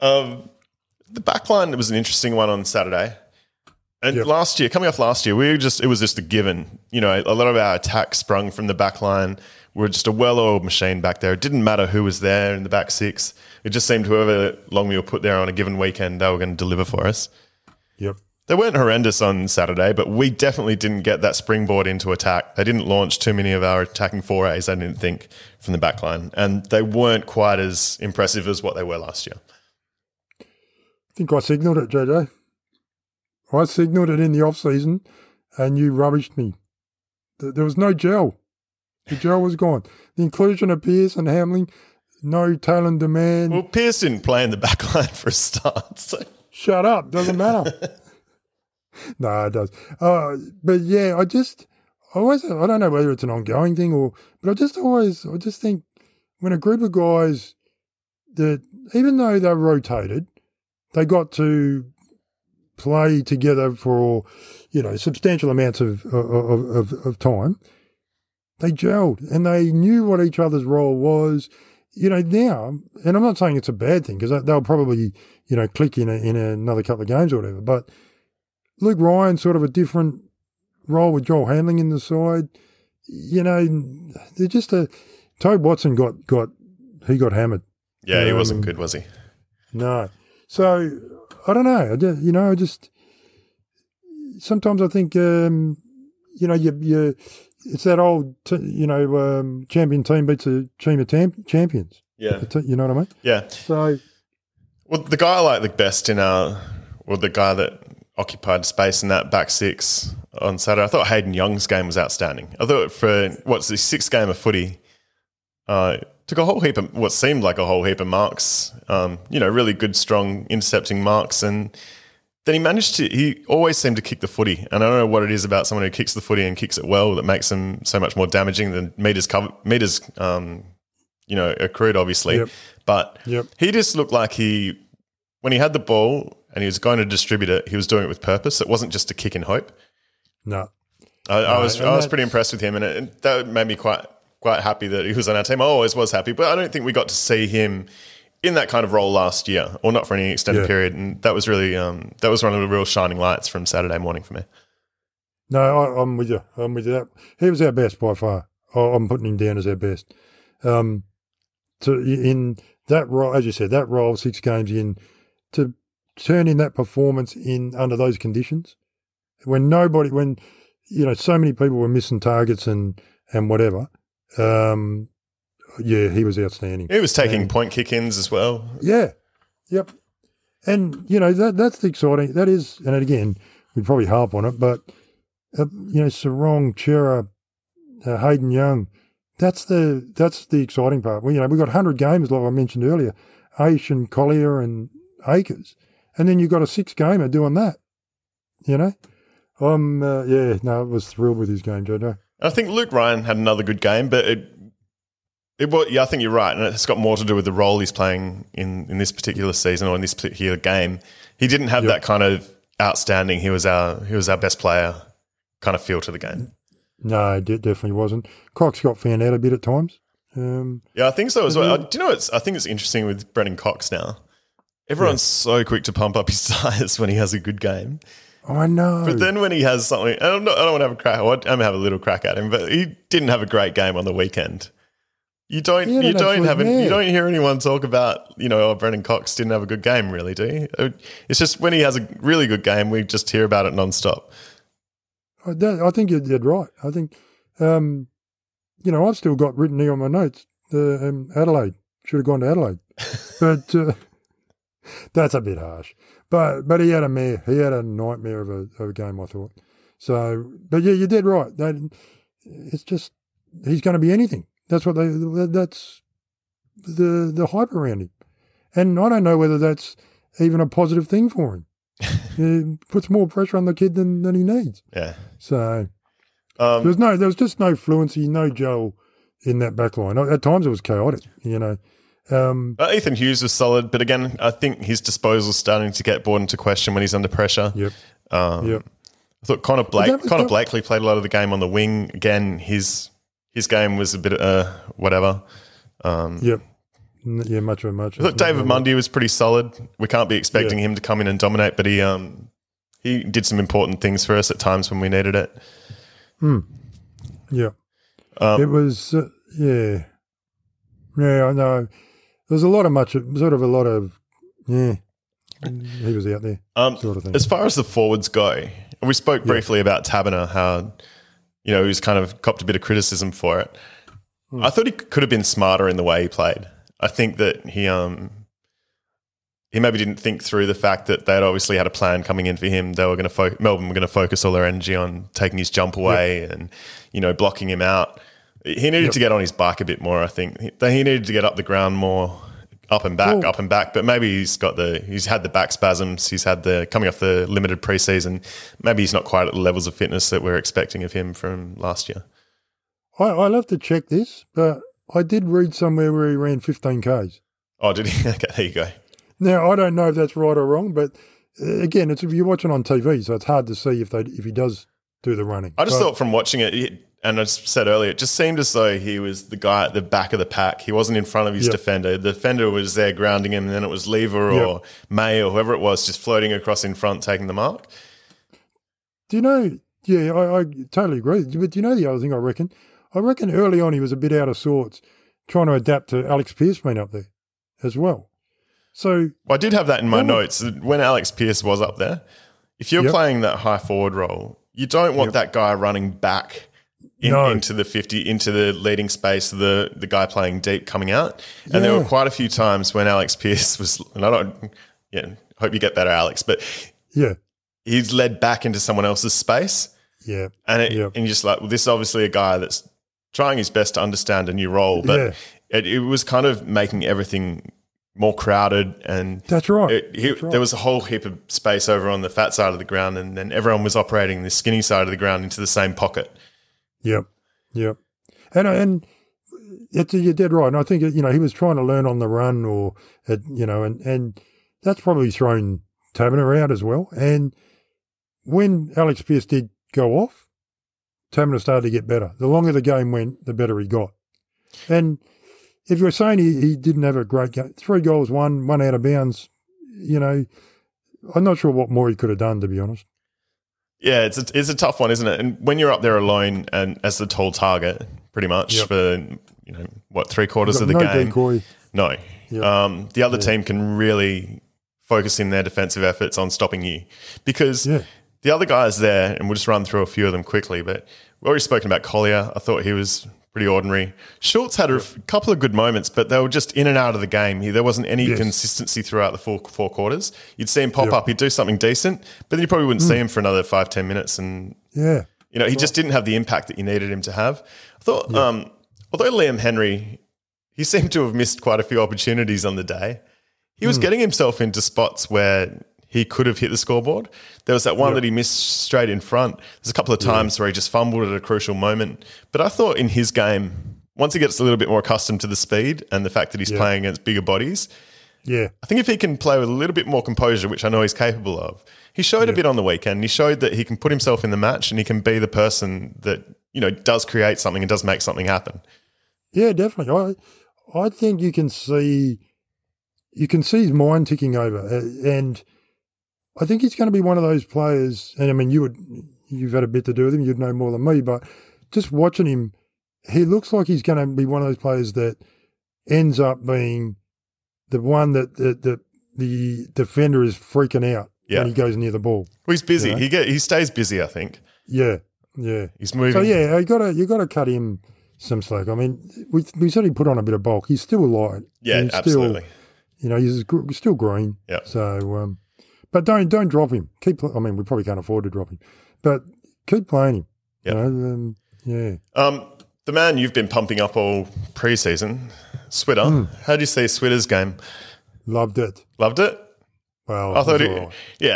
The back line was an interesting one on Saturday. And coming off last year, it was just a given. A lot of our attacks sprung from the back line. We were just a well-oiled machine back there. It didn't matter who was there in the back six. It just seemed whoever long we were put there on a given weekend, they were going to deliver for us. Yep. They weren't horrendous on Saturday, but we definitely didn't get that springboard into attack. They didn't launch too many of our attacking forays, I didn't think, from the back line. And they weren't quite as impressive as what they were last year. I think I signalled it, JJ. I signalled it in the off-season and you rubbished me. There was no gel. The gel was gone. The inclusion of Pearce and Hamling, no talent demand. Well, Pearce didn't play in the back line for a start. So. Shut up. Doesn't matter. No, it does. But yeah, I don't know whether it's an ongoing thing but I just think when a group of guys that, even though they're rotated, they got to play together for, substantial amounts of time, they gelled and they knew what each other's role was. Now, and I'm not saying it's a bad thing because they'll probably, click in another couple of games or whatever, but Luke Ryan sort of a different role with Joel Hamling in the side. They're just Tobe Watson got hammered. Yeah, he wasn't good, was he? No. So I don't know. I just sometimes I think it's that old champion team beats a team of champions. Yeah, you know what I mean? Yeah. So, well, the guy I like the best the guy that occupied space in that back six on Saturday, I thought Hayden Young's game was outstanding. I thought for what's the sixth game of footy, took a whole heap of what seemed like a whole heap of marks, really good, strong intercepting marks. And then he always seemed to kick the footy. And I don't know what it is about someone who kicks the footy and kicks it well that makes him so much more damaging than meters accrued, obviously. Yep. But he just looked like when he had the ball and he was going to distribute it, he was doing it with purpose. It wasn't just a kick in hope. No. I was pretty impressed with him, and that made me quite happy that he was on our team. I always was happy, but I don't think we got to see him in that kind of role last year, or not for any extended period. And that was really that was one of the real shining lights from Saturday morning for me. No, I'm with you. I'm with you. He was our best by far. I'm putting him down as our best. So in that role, as you said, that role, 6 games in, to turn in that performance in under those conditions, when so many people were missing targets and whatever. Yeah, he was outstanding. He was taking point kick-ins as well. Yeah, yep. And that's the exciting. That is, and again, we probably harp on it, but Sarong, Chera, Hayden Young. That's the exciting part. We've got 100 games, like I mentioned earlier, Aish and Collier and Akers, and then you've got a 6-gamer doing that. I was thrilled with his game, Jojo. I think Luke Ryan had another good game, but I think you're right, and it's got more to do with the role he's playing in this particular season or in this particular game. He didn't have that kind of outstanding. He was our best player kind of feel to the game. No, it definitely wasn't. Cox got found out a bit at times. I think so as well. Do you know I think it's interesting with Brendan Cox now. Everyone's so quick to pump up his tires when he has a good game. Oh, I know. But then when he has something, I don't want to have a crack. I'm going to have a little crack at him, but he didn't have a great game on the weekend. You don't hear anyone talk about, Brendan Cox didn't have a good game, really, do you? It's just when he has a really good game, we just hear about it nonstop. I think you did right. I think, I've still got written here on my notes, Adelaide. Should have gone to Adelaide. But that's a bit harsh. But he had a mare. He had a nightmare of a game, I thought. So, but yeah, you did right. It's just, he's going to be anything. That's that's the hype around him. And I don't know whether that's even a positive thing for him. It puts more pressure on the kid than he needs. Yeah. So there was just no fluency, no gel in that back line. At times it was chaotic, Ethan Hughes was solid, but again, I think his disposal's starting to get brought into question when he's under pressure. Yep. I thought Connor Blakely played a lot of the game on the wing. Again, his game was a bit whatever. Yep. Yeah, much of a much. I thought David Mundy was pretty solid. We can't be expecting him to come in and dominate, but he did some important things for us at times when we needed it. Yeah. It was, Yeah, I know. There's he was out there, sort of thing. As far as the forwards go, we spoke briefly about Taberner, how, he was kind of copped a bit of criticism for it. I thought he could have been smarter in the way he played. I think that he maybe didn't think through the fact that they'd obviously had a plan coming in for him. They were going to Melbourne were going to focus all their energy on taking his jump away and blocking him out. He needed to get on his bike a bit more. I think he needed to get up the ground more, up and back. But maybe he's had the back spasms. He's had coming off the limited preseason. Maybe he's not quite at the levels of fitness that we're expecting of him from last year. I'll have to check this, but I did read somewhere where he ran 15 Ks. Oh, did he? Okay, there you go. Now, I don't know if that's right or wrong, but again, you're watching on TV, so it's hard to see if he does do the running. I just thought from watching it, and I said earlier, it just seemed as though he was the guy at the back of the pack. He wasn't in front of his defender. The defender was there grounding him, and then it was Lever or May or whoever it was just floating across in front, taking the mark. Do you know, I totally agree. But do you know the other thing I reckon? I reckon early on he was a bit out of sorts, trying to adapt to Alex Pearce being up there as well. So I did have that in my notes. When Alex Pearce was up there, if you're playing that high forward role, you don't want that guy running back into the 50, into the leading space, the guy playing deep coming out. And there were quite a few times when Alex Pearce was, and hope you get better, Alex, but he's led back into someone else's space. Yeah. And you're just like, well, this is obviously a guy that's trying his best to understand a new role, but it was kind of making everything more crowded, and that's right. There was a whole heap of space over on the fat side of the ground, and then everyone was operating the skinny side of the ground into the same pocket. Yep. And you're dead right. And I think he was trying to learn on the run, and that's probably thrown Taberner out as well. And when Alex Pearce did go off, Taberner started to get better. The longer the game went, the better he got. And if you're saying he didn't have a great game, 3 goals, one out of bounds, I'm not sure what more he could have done, to be honest. Yeah, it's a tough one, isn't it? And when you're up there alone and as the tall target, pretty much for three-quarters of the game. Decoy. No, Yep. The other team can really focus in their defensive efforts on stopping you because the other guys there, and we'll just run through a few of them quickly. But we've already spoken about Collier. I thought he was pretty ordinary. Schultz had a couple of good moments, but they were just in and out of the game. There wasn't any consistency throughout the four quarters. You'd see him pop up, he'd do something decent, but then you probably wouldn't see him for another 5-10 minutes. And he just didn't have the impact that you needed him to have. I thought, although Liam Henry, he seemed to have missed quite a few opportunities on the day. He was getting himself into spots where he could have hit the scoreboard. There was that one that he missed straight in front. There's a couple of times where he just fumbled at a crucial moment. But I thought in his game, once he gets a little bit more accustomed to the speed and the fact that he's playing against bigger bodies, I think if he can play with a little bit more composure, which I know he's capable of, he showed a bit on the weekend. He showed that he can put himself in the match and he can be the person that, does create something and does make something happen. Yeah, definitely. I think you can see his mind ticking over, and I think he's going to be one of those players. And I mean, you've had a bit to do with him. You'd know more than me, but just watching him, he looks like he's going to be one of those players that ends up being the one that the defender is freaking out when he goes near the ball. Well, he's busy. He stays busy, I think. Yeah. He's moving. So you got to cut him some slack. I mean, we said he put on a bit of bulk. He's still light. Yeah, absolutely. He's still green. Yeah. So, but don't drop him. We probably can't afford to drop him, but keep playing him. Yeah. The man you've been pumping up all pre-season, Switter. How do you see Switter's game? Loved it. Loved it? Well, I thought right.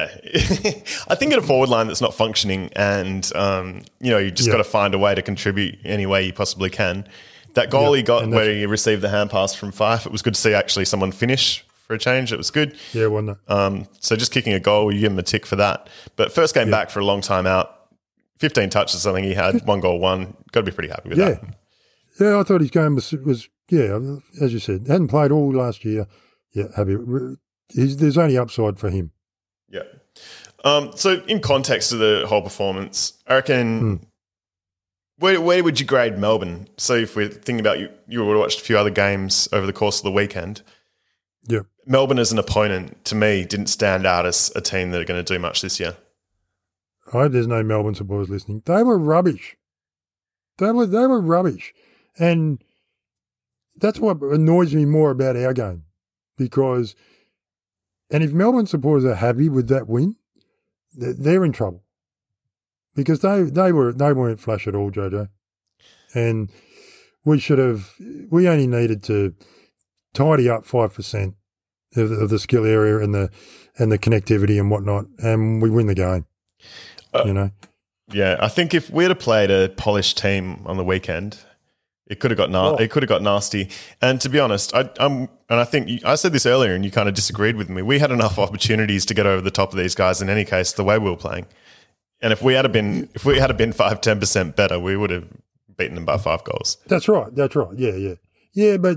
I think in a forward line that's not functioning and, you just got to find a way to contribute any way you possibly can. That goal he got where he received the hand pass from Fife, it was good to see actually someone finish for a change. It was good. Yeah, wasn't it? So just kicking a goal, you give him a tick for that. But first game back for a long time out, 15 touches, I think he had, 1 goal, 1. Got to be pretty happy with that. Yeah, I thought his game was as you said, hadn't played all last year. Yeah, happy. There's only upside for him. Yeah. So in context of the whole performance, I reckon where would you grade Melbourne? So if we're thinking about you would have watched a few other games over the course of the weekend. Yeah. Melbourne as an opponent, to me, didn't stand out as a team that are going to do much this year. I hope there's no Melbourne supporters listening. They were rubbish. They were rubbish. And that's what annoys me more about our game. Because, and if Melbourne supporters are happy with that win, they're in trouble. Because they weren't flash at all, Jojo. And we only needed to tidy up 5% of the skill area and the connectivity and whatnot, and we win the game. Yeah, I think if we'd have played a polished team on the weekend, it could have got it could have got nasty. And to be honest, I think I said this earlier, and you kind of disagreed with me. We had enough opportunities to get over the top of these guys in any case, the way we were playing. And if we had been 5-10% better, we would have beaten them by 5 goals. That's right. Yeah. But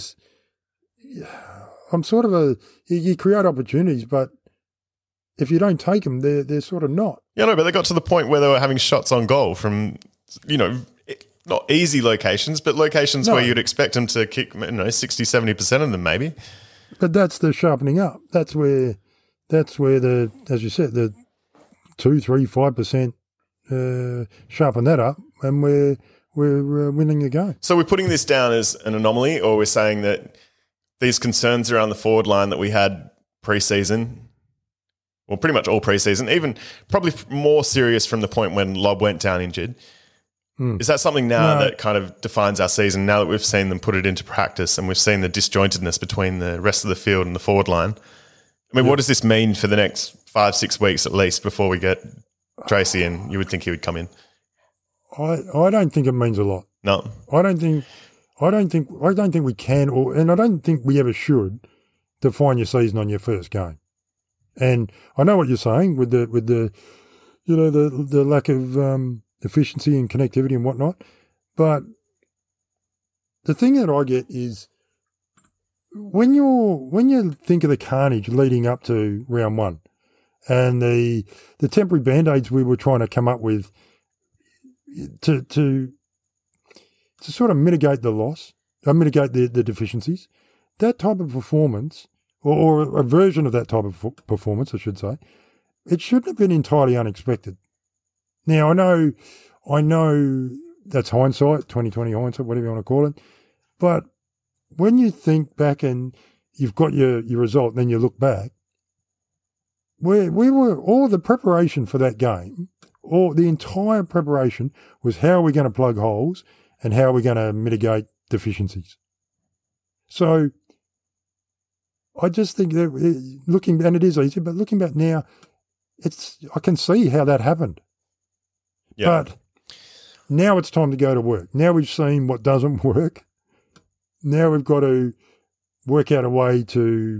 I'm sort of you create opportunities, but if you don't take them, they're sort of not. Yeah, no, but they got to the point where they were having shots on goal from, not easy locations, but locations where you'd expect them to kick, 60, 70% of them maybe. But that's the sharpening up. That's where the, as you said, the 2, 3, 5% sharpen that up, and we're winning the game. So we're putting this down as an anomaly, or we're saying that these concerns around the forward line that we had pre-season, well, pretty much all pre-season, even probably more serious from the point when Lobb went down injured. Is that something now that kind of defines our season, now that we've seen them put it into practice and we've seen the disjointedness between the rest of the field and the forward line? I mean, what does this mean for the next 5-6 weeks at least before we get Tracy in? You would think he would come in. I don't think it means a lot. No. I don't think we can, and I don't think we ever should define your season on your first game. And I know what you're saying with the lack of efficiency and connectivity and whatnot, but the thing that I get is when you think of the carnage leading up to round 1, And the temporary band-aids we were trying to come up with to sort of mitigate the loss, mitigate the deficiencies, that type of performance, or a version of that type of performance, I should say, it shouldn't have been entirely unexpected. Now, I know that's hindsight, 2020 hindsight, whatever you want to call it, but when you think back and you've got your result and then you look back, we were, all the preparation for that game, or the entire preparation was how are we going to plug holes and how are we going to mitigate deficiencies. So I just think that looking, and it is easy, but looking back now, I can see how that happened. Yeah. But now it's time to go to work. Now we've seen what doesn't work. Now we've got to work out a way to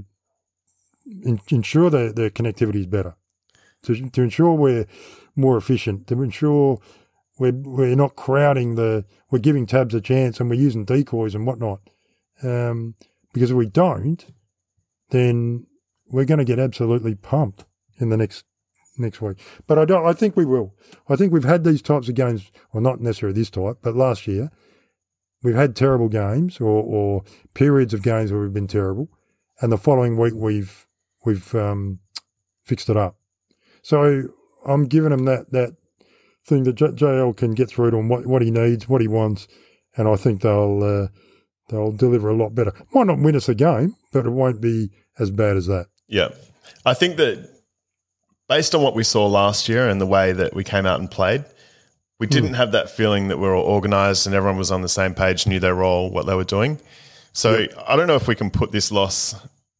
ensure that the connectivity is better, to ensure we're more efficient, to ensure we're not crowding we're giving tabs a chance and we're using decoys and whatnot. Because if we don't, then we're going to get absolutely pumped in the next week. But I think we will. I think we've had these types of games, well, not necessarily this type, but last year we've had terrible games or periods of games where we've been terrible, and the following week we've fixed it up. So I'm giving him that thing that JL can get through to him, what he needs, what he wants, and I think they'll deliver a lot better. Might not win us a game, but it won't be as bad as that. Yeah. I think that based on what we saw last year and the way that we came out and played, we didn't have that feeling that we were all organised and everyone was on the same page, knew their role, what they were doing. So I don't know if we can put this loss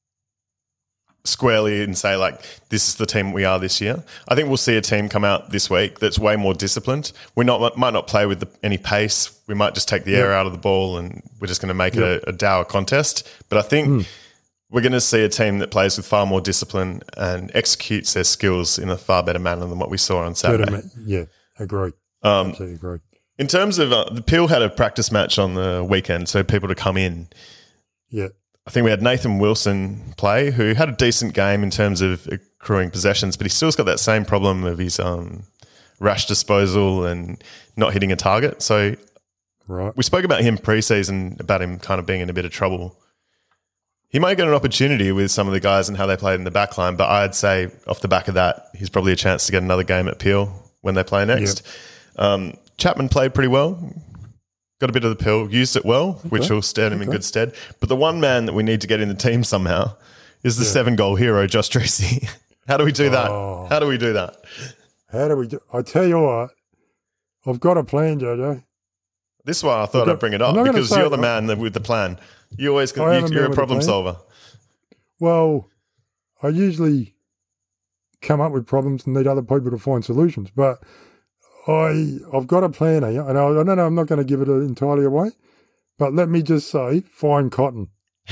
squarely and say, like, this is the team we are this year. I think we'll see a team come out this week that's way more disciplined. We might not play with any pace. We might just take the air out of the ball and we're just going to make it a dour contest. But I think we're going to see a team that plays with far more discipline and executes their skills in a far better manner than what we saw on Saturday. Yeah, agree. Absolutely agree. In terms of the Peel had a practice match on the weekend, so people to come in. Yeah. I think we had Nathan Wilson play, who had a decent game in terms of accruing possessions, but he still's got that same problem of his rash disposal and not hitting a target. So we spoke about him pre-season, about him kind of being in a bit of trouble. He might get an opportunity with some of the guys and how they played in the back line, but I'd say off the back of that, he's probably a chance to get another game at Peel when they play next. Yep. Chapman played pretty well. Got a bit of the pill, used it well, which will stand him in good stead. But the one man that we need to get in the team somehow is the 7-goal hero, Josh Tracy. How do we do that? How do we do that? I tell you what, I've got a plan, Jojo. This is why I thought I'd bring it up, because you're the man with the plan. You're a problem solver. Well, I usually come up with problems and need other people to find solutions, but I've got a plan here, and I don't know, I'm not going to give it entirely away, but let me just say, find cotton.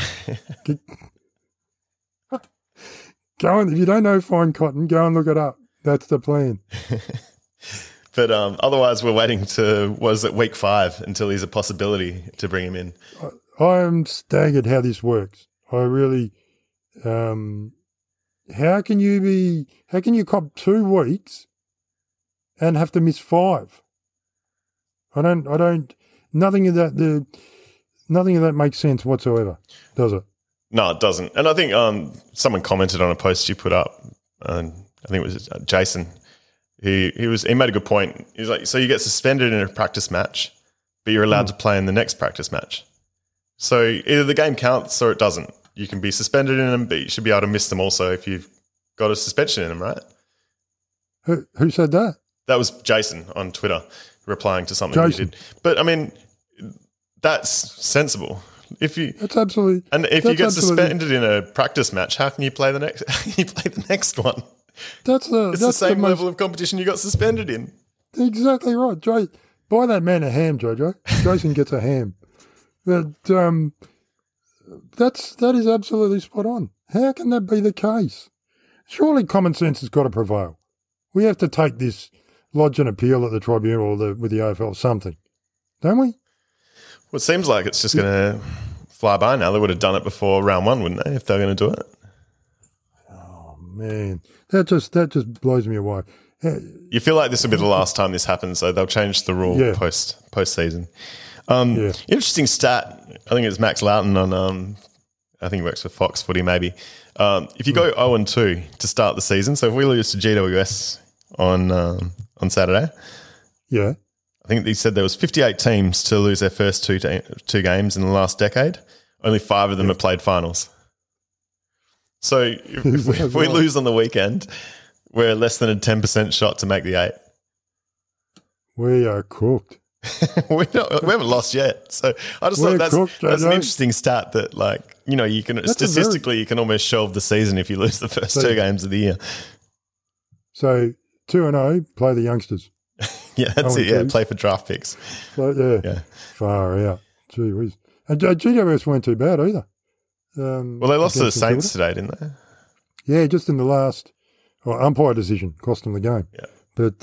Go on, if you don't know find cotton, go and look it up. That's the plan. But otherwise, we're waiting to, week 5 until he's a possibility to bring him in. I'm staggered how this works. I really, how can you cop 2 weeks and have to miss 5? Nothing of that makes sense whatsoever, does it? No, it doesn't. And I think someone commented on a post you put up, and I think it was Jason. He made a good point. He's like, so you get suspended in a practice match, but you're allowed to play in the next practice match. So either the game counts or it doesn't. You can be suspended in them, but you should be able to miss them also if you've got a suspension in them, right? Who said that? That was Jason on Twitter replying to something you did. But I mean, that's sensible. That's absolutely. And if you get suspended in a practice match, how can you play the next? You play the next one. It's the same level of competition you got suspended in. Exactly right, Joe. Buy that man a ham, Jojo. Jason gets a ham. But that is absolutely spot on. How can that be the case? Surely common sense has got to prevail. We have to take this, lodge an appeal at the tribunal or with the AFL, something, don't we? Well, it seems like it's just going to fly by now. They would have done it before round 1, wouldn't they, if they were going to do it? Oh, man, that just blows me away. You feel like this will be the last time this happens, so they'll change the rule post-season. Interesting stat. I think it's Max Loughton on. I think he works for Fox Footy. Maybe if you go 0-2 to start the season, so if we lose to GWS on Saturday, I think they said there was 58 teams to lose their first two games in the last decade. Only 5 of them have played finals. So if we lose on the weekend, we're less than a 10% shot to make the 8. We are cooked. we haven't lost yet. So I just thought that's an interesting stat that, like, you know, you can statistically you can almost shelve the season if you lose the first 2 games of the year. So 2-0, play the youngsters. Yeah, that's it. Yeah, play for draft picks. So, far out. Gee whiz. And GWS weren't too bad either. Well, they lost to the Saints today, didn't they? Yeah, just in the last umpire decision cost them the game. Yeah. But,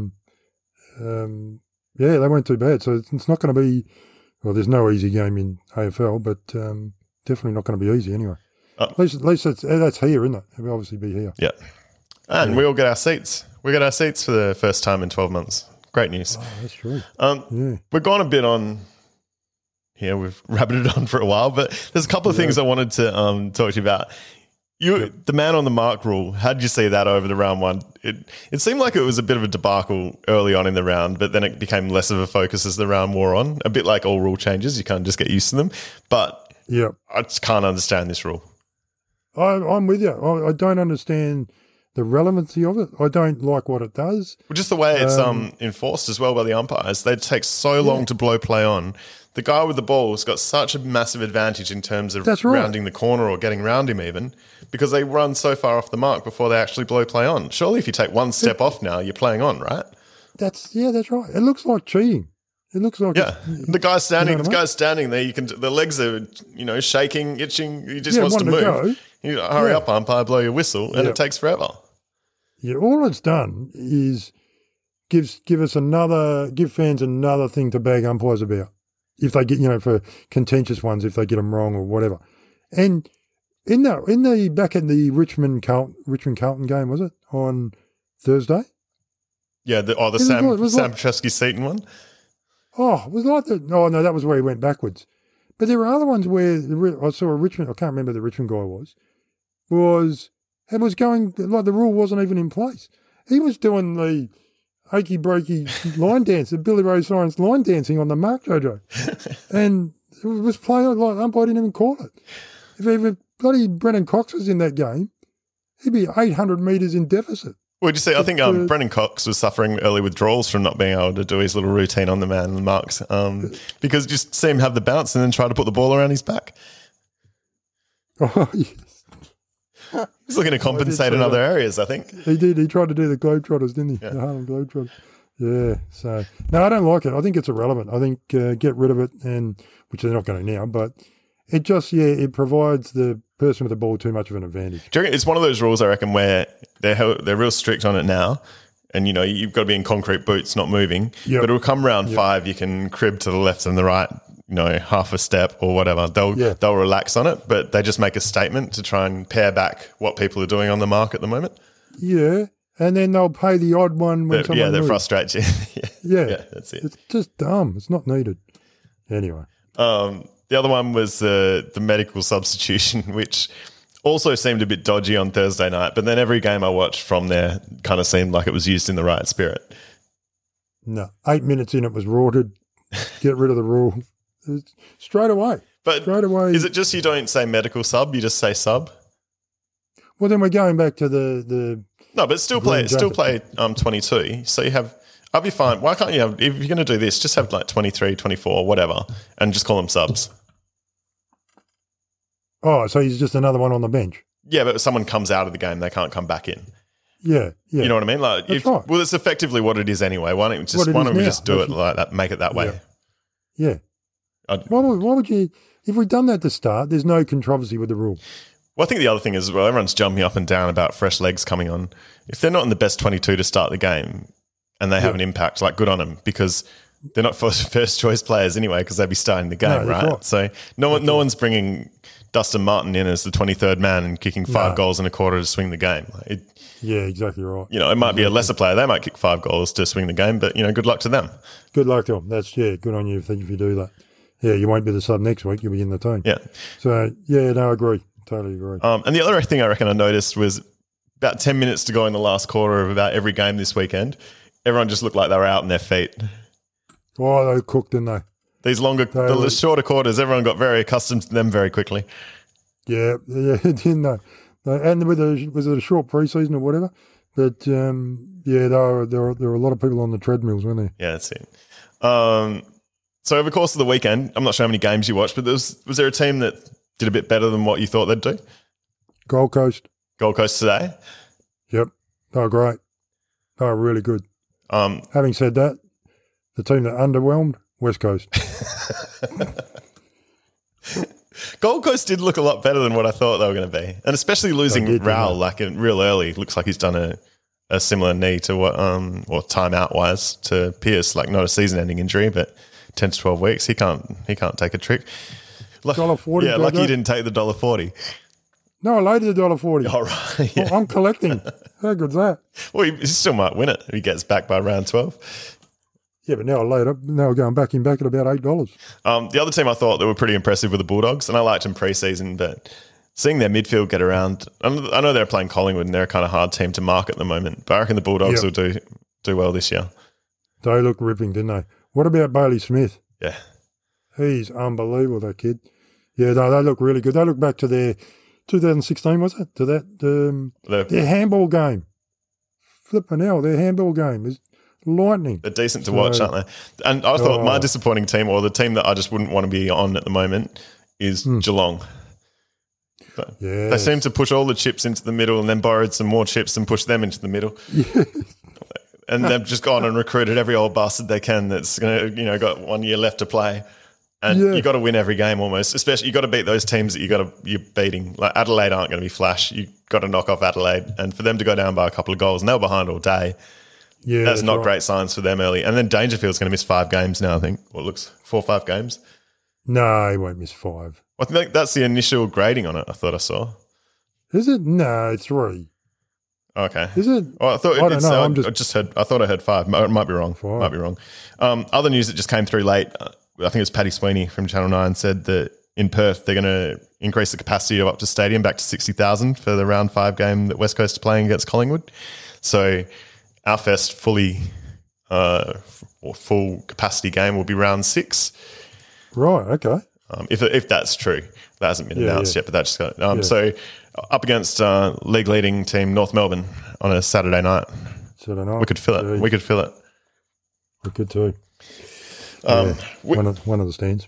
they weren't too bad. So it's not going to be – well, there's no easy game in AFL, but definitely not going to be easy anyway. At least that's here, isn't it? It'll obviously be here. Yeah. And we all get our seats. We got our seats for the first time in 12 months. Great news. Oh, that's true. We've gone a bit on here. We've rabbited on for a while, but there's a couple of things I wanted to talk to you about. The man on the mark rule, how did you see that over the round one? It seemed like it was a bit of a debacle early on in the round, but then it became less of a focus as the round wore on. A bit like all rule changes, you can't just get used to them. But I just can't understand this rule. I'm with you. I don't understand the relevancy of it. I don't like what it does. Well, just the way it's enforced as well by the umpires. They take so long to blow play on. The guy with the ball has got such a massive advantage in terms of rounding the corner or getting round him even, because they run so far off the mark before they actually blow play on. Surely if you take one step off now, you're playing on, right? That's right. It looks like cheating. It looks like the guy's standing. The guy's standing there. The legs are shaking, itching. He just wants to move. You hurry up, umpire, blow your whistle, and it takes forever. Yeah, all it's done is give fans another thing to bag umpires about if they get for contentious ones, if they get them wrong or whatever. And in the back in the Richmond Carlton game, was it on Thursday? Yeah, the Sam Petrescu-Seaton one. Oh, it was like that. Oh no, that was where he went backwards. But there were other ones where I saw a Richmond. I can't remember the Richmond guy it was going like the rule wasn't even in place. He was doing the achy breaky line dance, the Billy Ray Cyrus line dancing on the mark, Jojo, and it was playing like umpire didn't even call it. If bloody Brennan Cox was in that game, he'd be 800 metres in deficit. What did you say? I think Brennan Cox was suffering early withdrawals from not being able to do his little routine on the man and the marks because just see him have the bounce and then try to put the ball around his back. Oh, yes. He's looking to compensate in other areas, I think. He did. He tried to do the Globetrotters, didn't he? Yeah. The Harlem Globetrotters. Yeah. So, no, I don't like it. I think it's irrelevant. I think get rid of it, which they're not going to now, but it just, it provides the person with the ball too much of an advantage. Do you reckon it's one of those rules, I reckon, where they're real strict on it now, and, you've got to be in concrete boots, not moving, but it'll come round 5, you can crib to the left and the right, half a step or whatever. They'll relax on it, but they just make a statement to try and pare back what people are doing on the mark at the moment. Yeah, and then they'll pay the odd one when someone moves. Frustrates you. yeah, that's it. It's just dumb. It's not needed. Anyway. The other one was the medical substitution, which also seemed a bit dodgy on Thursday night, but then every game I watched from there kind of seemed like it was used in the right spirit. No, 8 minutes in it was rorted. Get rid of the rule. Straight away. Is it just you don't say medical sub, you just say sub? Well, then we're going back to the No, but still play 22. So you have I'll be fine. Why can't you have, if you're going to do this, just have like 23, 24, whatever, and just call them subs. Oh, so he's just another one on the bench. Yeah, but if someone comes out of the game, they can't come back in. Yeah. You know what I mean? Like, right. Well, it's effectively what it is anyway. Why don't we just do it like that, make it that way? Yeah. Why would you, if we'd done that to start, there's no controversy with the rule. Well, I think the other thing is, well, everyone's jumping up and down about fresh legs coming on. If they're not in the best 22 to start the game and they have an impact, like, good on them, because they're not first choice players anyway, because they'd be starting the game, right? So no one's bringing Dustin Martin in as the 23rd man and kicking 5 goals in a quarter to swing the game. Yeah, exactly right. It might be a lesser player. They might kick 5 goals to swing the game, but, good luck to them. Good luck to them. That's, good on you if you do that. Yeah, you won't be the sub next week. You'll be in the team. Yeah. So, I agree. Totally agree. And the other thing I reckon I noticed was about 10 minutes to go in the last quarter of about every game this weekend, everyone just looked like they were out on their feet. Oh, they cooked, didn't they? These the shorter quarters, everyone got very accustomed to them very quickly. Yeah, didn't they? And was it a short preseason or whatever? But there were a lot of people on the treadmills, weren't there? Yeah, that's it. So over the course of the weekend, I'm not sure how many games you watched, but was there a team that did a bit better than what you thought they'd do? Gold Coast. Gold Coast today? Yep, they were great. They were really good. Having said that, the team that underwhelmed, West Coast. Gold Coast did look a lot better than what I thought they were going to be, and especially losing Raul real early. Looks like he's done a similar knee to what or timeout wise to Pierce, like not a season-ending injury, but 10 to 12 weeks. He can't take a trick. $1.40. Yeah, lucky he didn't take the $1.40. No, I later $1.40. All right. Yeah. Well, I'm collecting. How good's that? Well, he still might win it if he gets back by round 12. Yeah, but now we're going back at about $8. The other team I thought that were pretty impressive were the Bulldogs, and I liked them pre-season, but seeing their midfield get around, I know they're playing Collingwood and they're a kind of hard team to mark at the moment, but I reckon the Bulldogs will do well this year. They look ripping, didn't they? What about Bailey Smith? Yeah. He's unbelievable, that kid. Yeah, no, they look really good. They look back to their 2016, was it? To that their handball game. Flipping hell, their handball game is lightning. They're decent to watch, aren't they? And I thought my disappointing team, or the team that I just wouldn't want to be on at the moment, is Geelong. Yeah, they seem to push all the chips into the middle and then borrowed some more chips and pushed them into the middle. And they've just gone and recruited every old bastard they can that's going to, got 1 year left to play. And you got to win every game almost. Especially you got to beat those teams that you're beating. Like Adelaide aren't going to be flash. You got to knock off Adelaide, and for them to go down by a couple of goals, and they were behind all day. Yeah, that's not great signs for them early. And then Dangerfield's going to miss 5 games now. I think it looks 4 or 5 games. No, he won't miss 5. I think that's the initial grading on it. I thought I saw. Is it? No, it's 3. Okay. Is it? Oh, I thought I don't know. I thought I heard 5. Might be wrong. 5. Might be wrong. Other news that just came through late. I think it was Paddy Sweeney from Channel 9 said that in Perth they're going to increase the capacity of up to stadium back to 60,000 for the round 5 game that West Coast are playing against Collingwood. So our first fully or full capacity game will be round 6. Right. Okay. If that's true, that hasn't been announced yet, but that just got so up against league leading team North Melbourne on a Saturday night. We could fill it. We could fill it. We could too. One of the stands.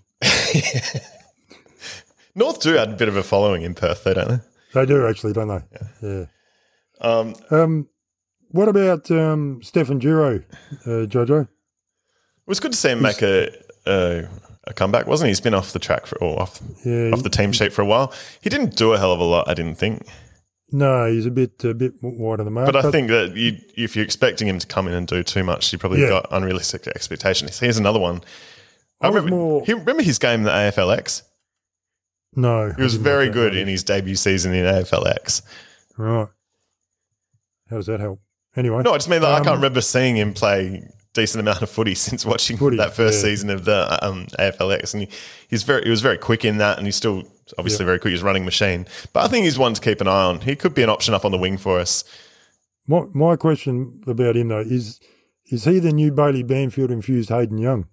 North do have a bit of a following in Perth, though, don't they? They do actually, don't they? Yeah. What about Stefan Giro, Jojo? It was good to see him make a comeback, wasn't he? He's been off the track off the team sheet for a while. He didn't do a hell of a lot, I didn't think. No, he's a bit wide of the mark. But I think that if you're expecting him to come in and do too much, you probably got unrealistic expectations. Here's another one. Remember his game in the AFLX? No. He was very good in his debut season in AFLX. Right. How does that help? Anyway. No, I just mean that I can't remember seeing him play decent amount of footy since watching that first season of the AFLX. And he was very quick in that, and he's still obviously very quick. He's a running machine. But I think he's one to keep an eye on. He could be an option up on the wing for us. My question about him, though, is he the new Bailey Banfield infused Hayden Young?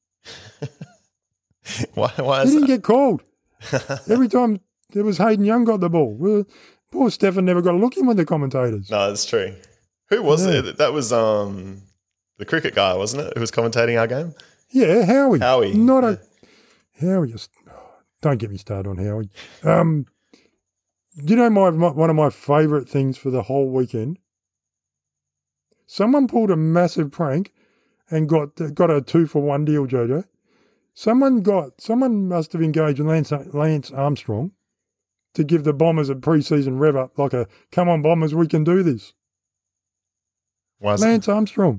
Why he didn't get called. Every time there was Hayden Young got the ball. Well, poor Stefan never got a look in with the commentators. No, that's true. Who was it? That was the cricket guy, wasn't it, who was commentating our game? Yeah, Howie. Howie. Howie. Don't get me started on Howie. You know one of my favourite things for the whole weekend? Someone pulled a massive prank and got a 2-for-1 deal, Jojo. Someone must have engaged Lance Armstrong to give the Bombers a pre-season rev up, like a "Come on, Bombers, we can do this." Lance Armstrong.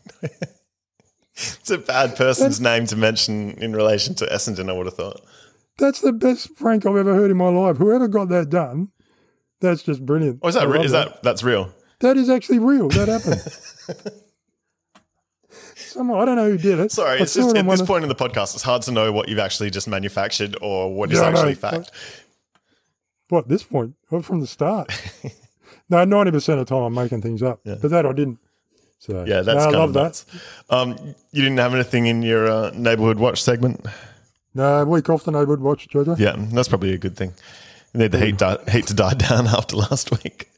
It's a bad person's name to mention in relation to Essendon, I would have thought. That's the best prank I've ever heard in my life. Whoever got that done, that's just brilliant. Oh, is that that's real? That is actually real. That happened. I don't know who did it. Sorry, it's just at this point in the podcast, it's hard to know what you've actually just manufactured or what is actually fact. What, this point? Well, from the start. No, 90% of the time I'm making things up. Yeah. But that I didn't. So yeah, that's I kind love of nuts. That. You didn't have anything in your neighbourhood watch segment? No, week off the neighbourhood watch, Jojo. Yeah, that's probably a good thing. You need the heat to die down after last week.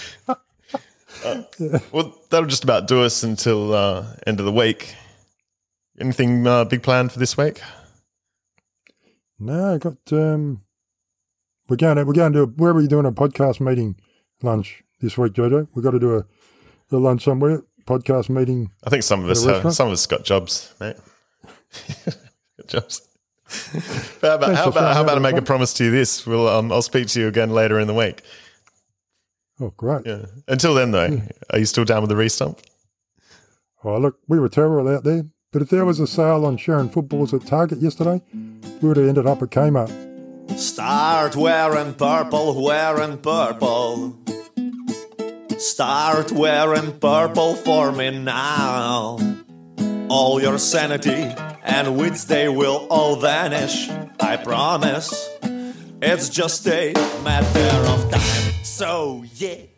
Well, that'll just about do us until end of the week. Anything big planned for this week? No, I got. We're going to do. Where are we doing a podcast meeting lunch this week, Jojo? We've got to do a lunch somewhere. Podcast meeting. I think some of us got jobs, mate. Got jobs. How about I make a promise to you this? I'll speak to you again later in the week. Oh, great. Yeah. Until then, though, Are you still down with the restump? Oh, look, we were terrible out there. But if there was a sale on Sharon footballs at Target yesterday, we would have ended up at Kmart. Start wearing purple, Start wearing purple for me now. All your sanity and wits, they will all vanish, I promise. It's just a matter of time. So yeah.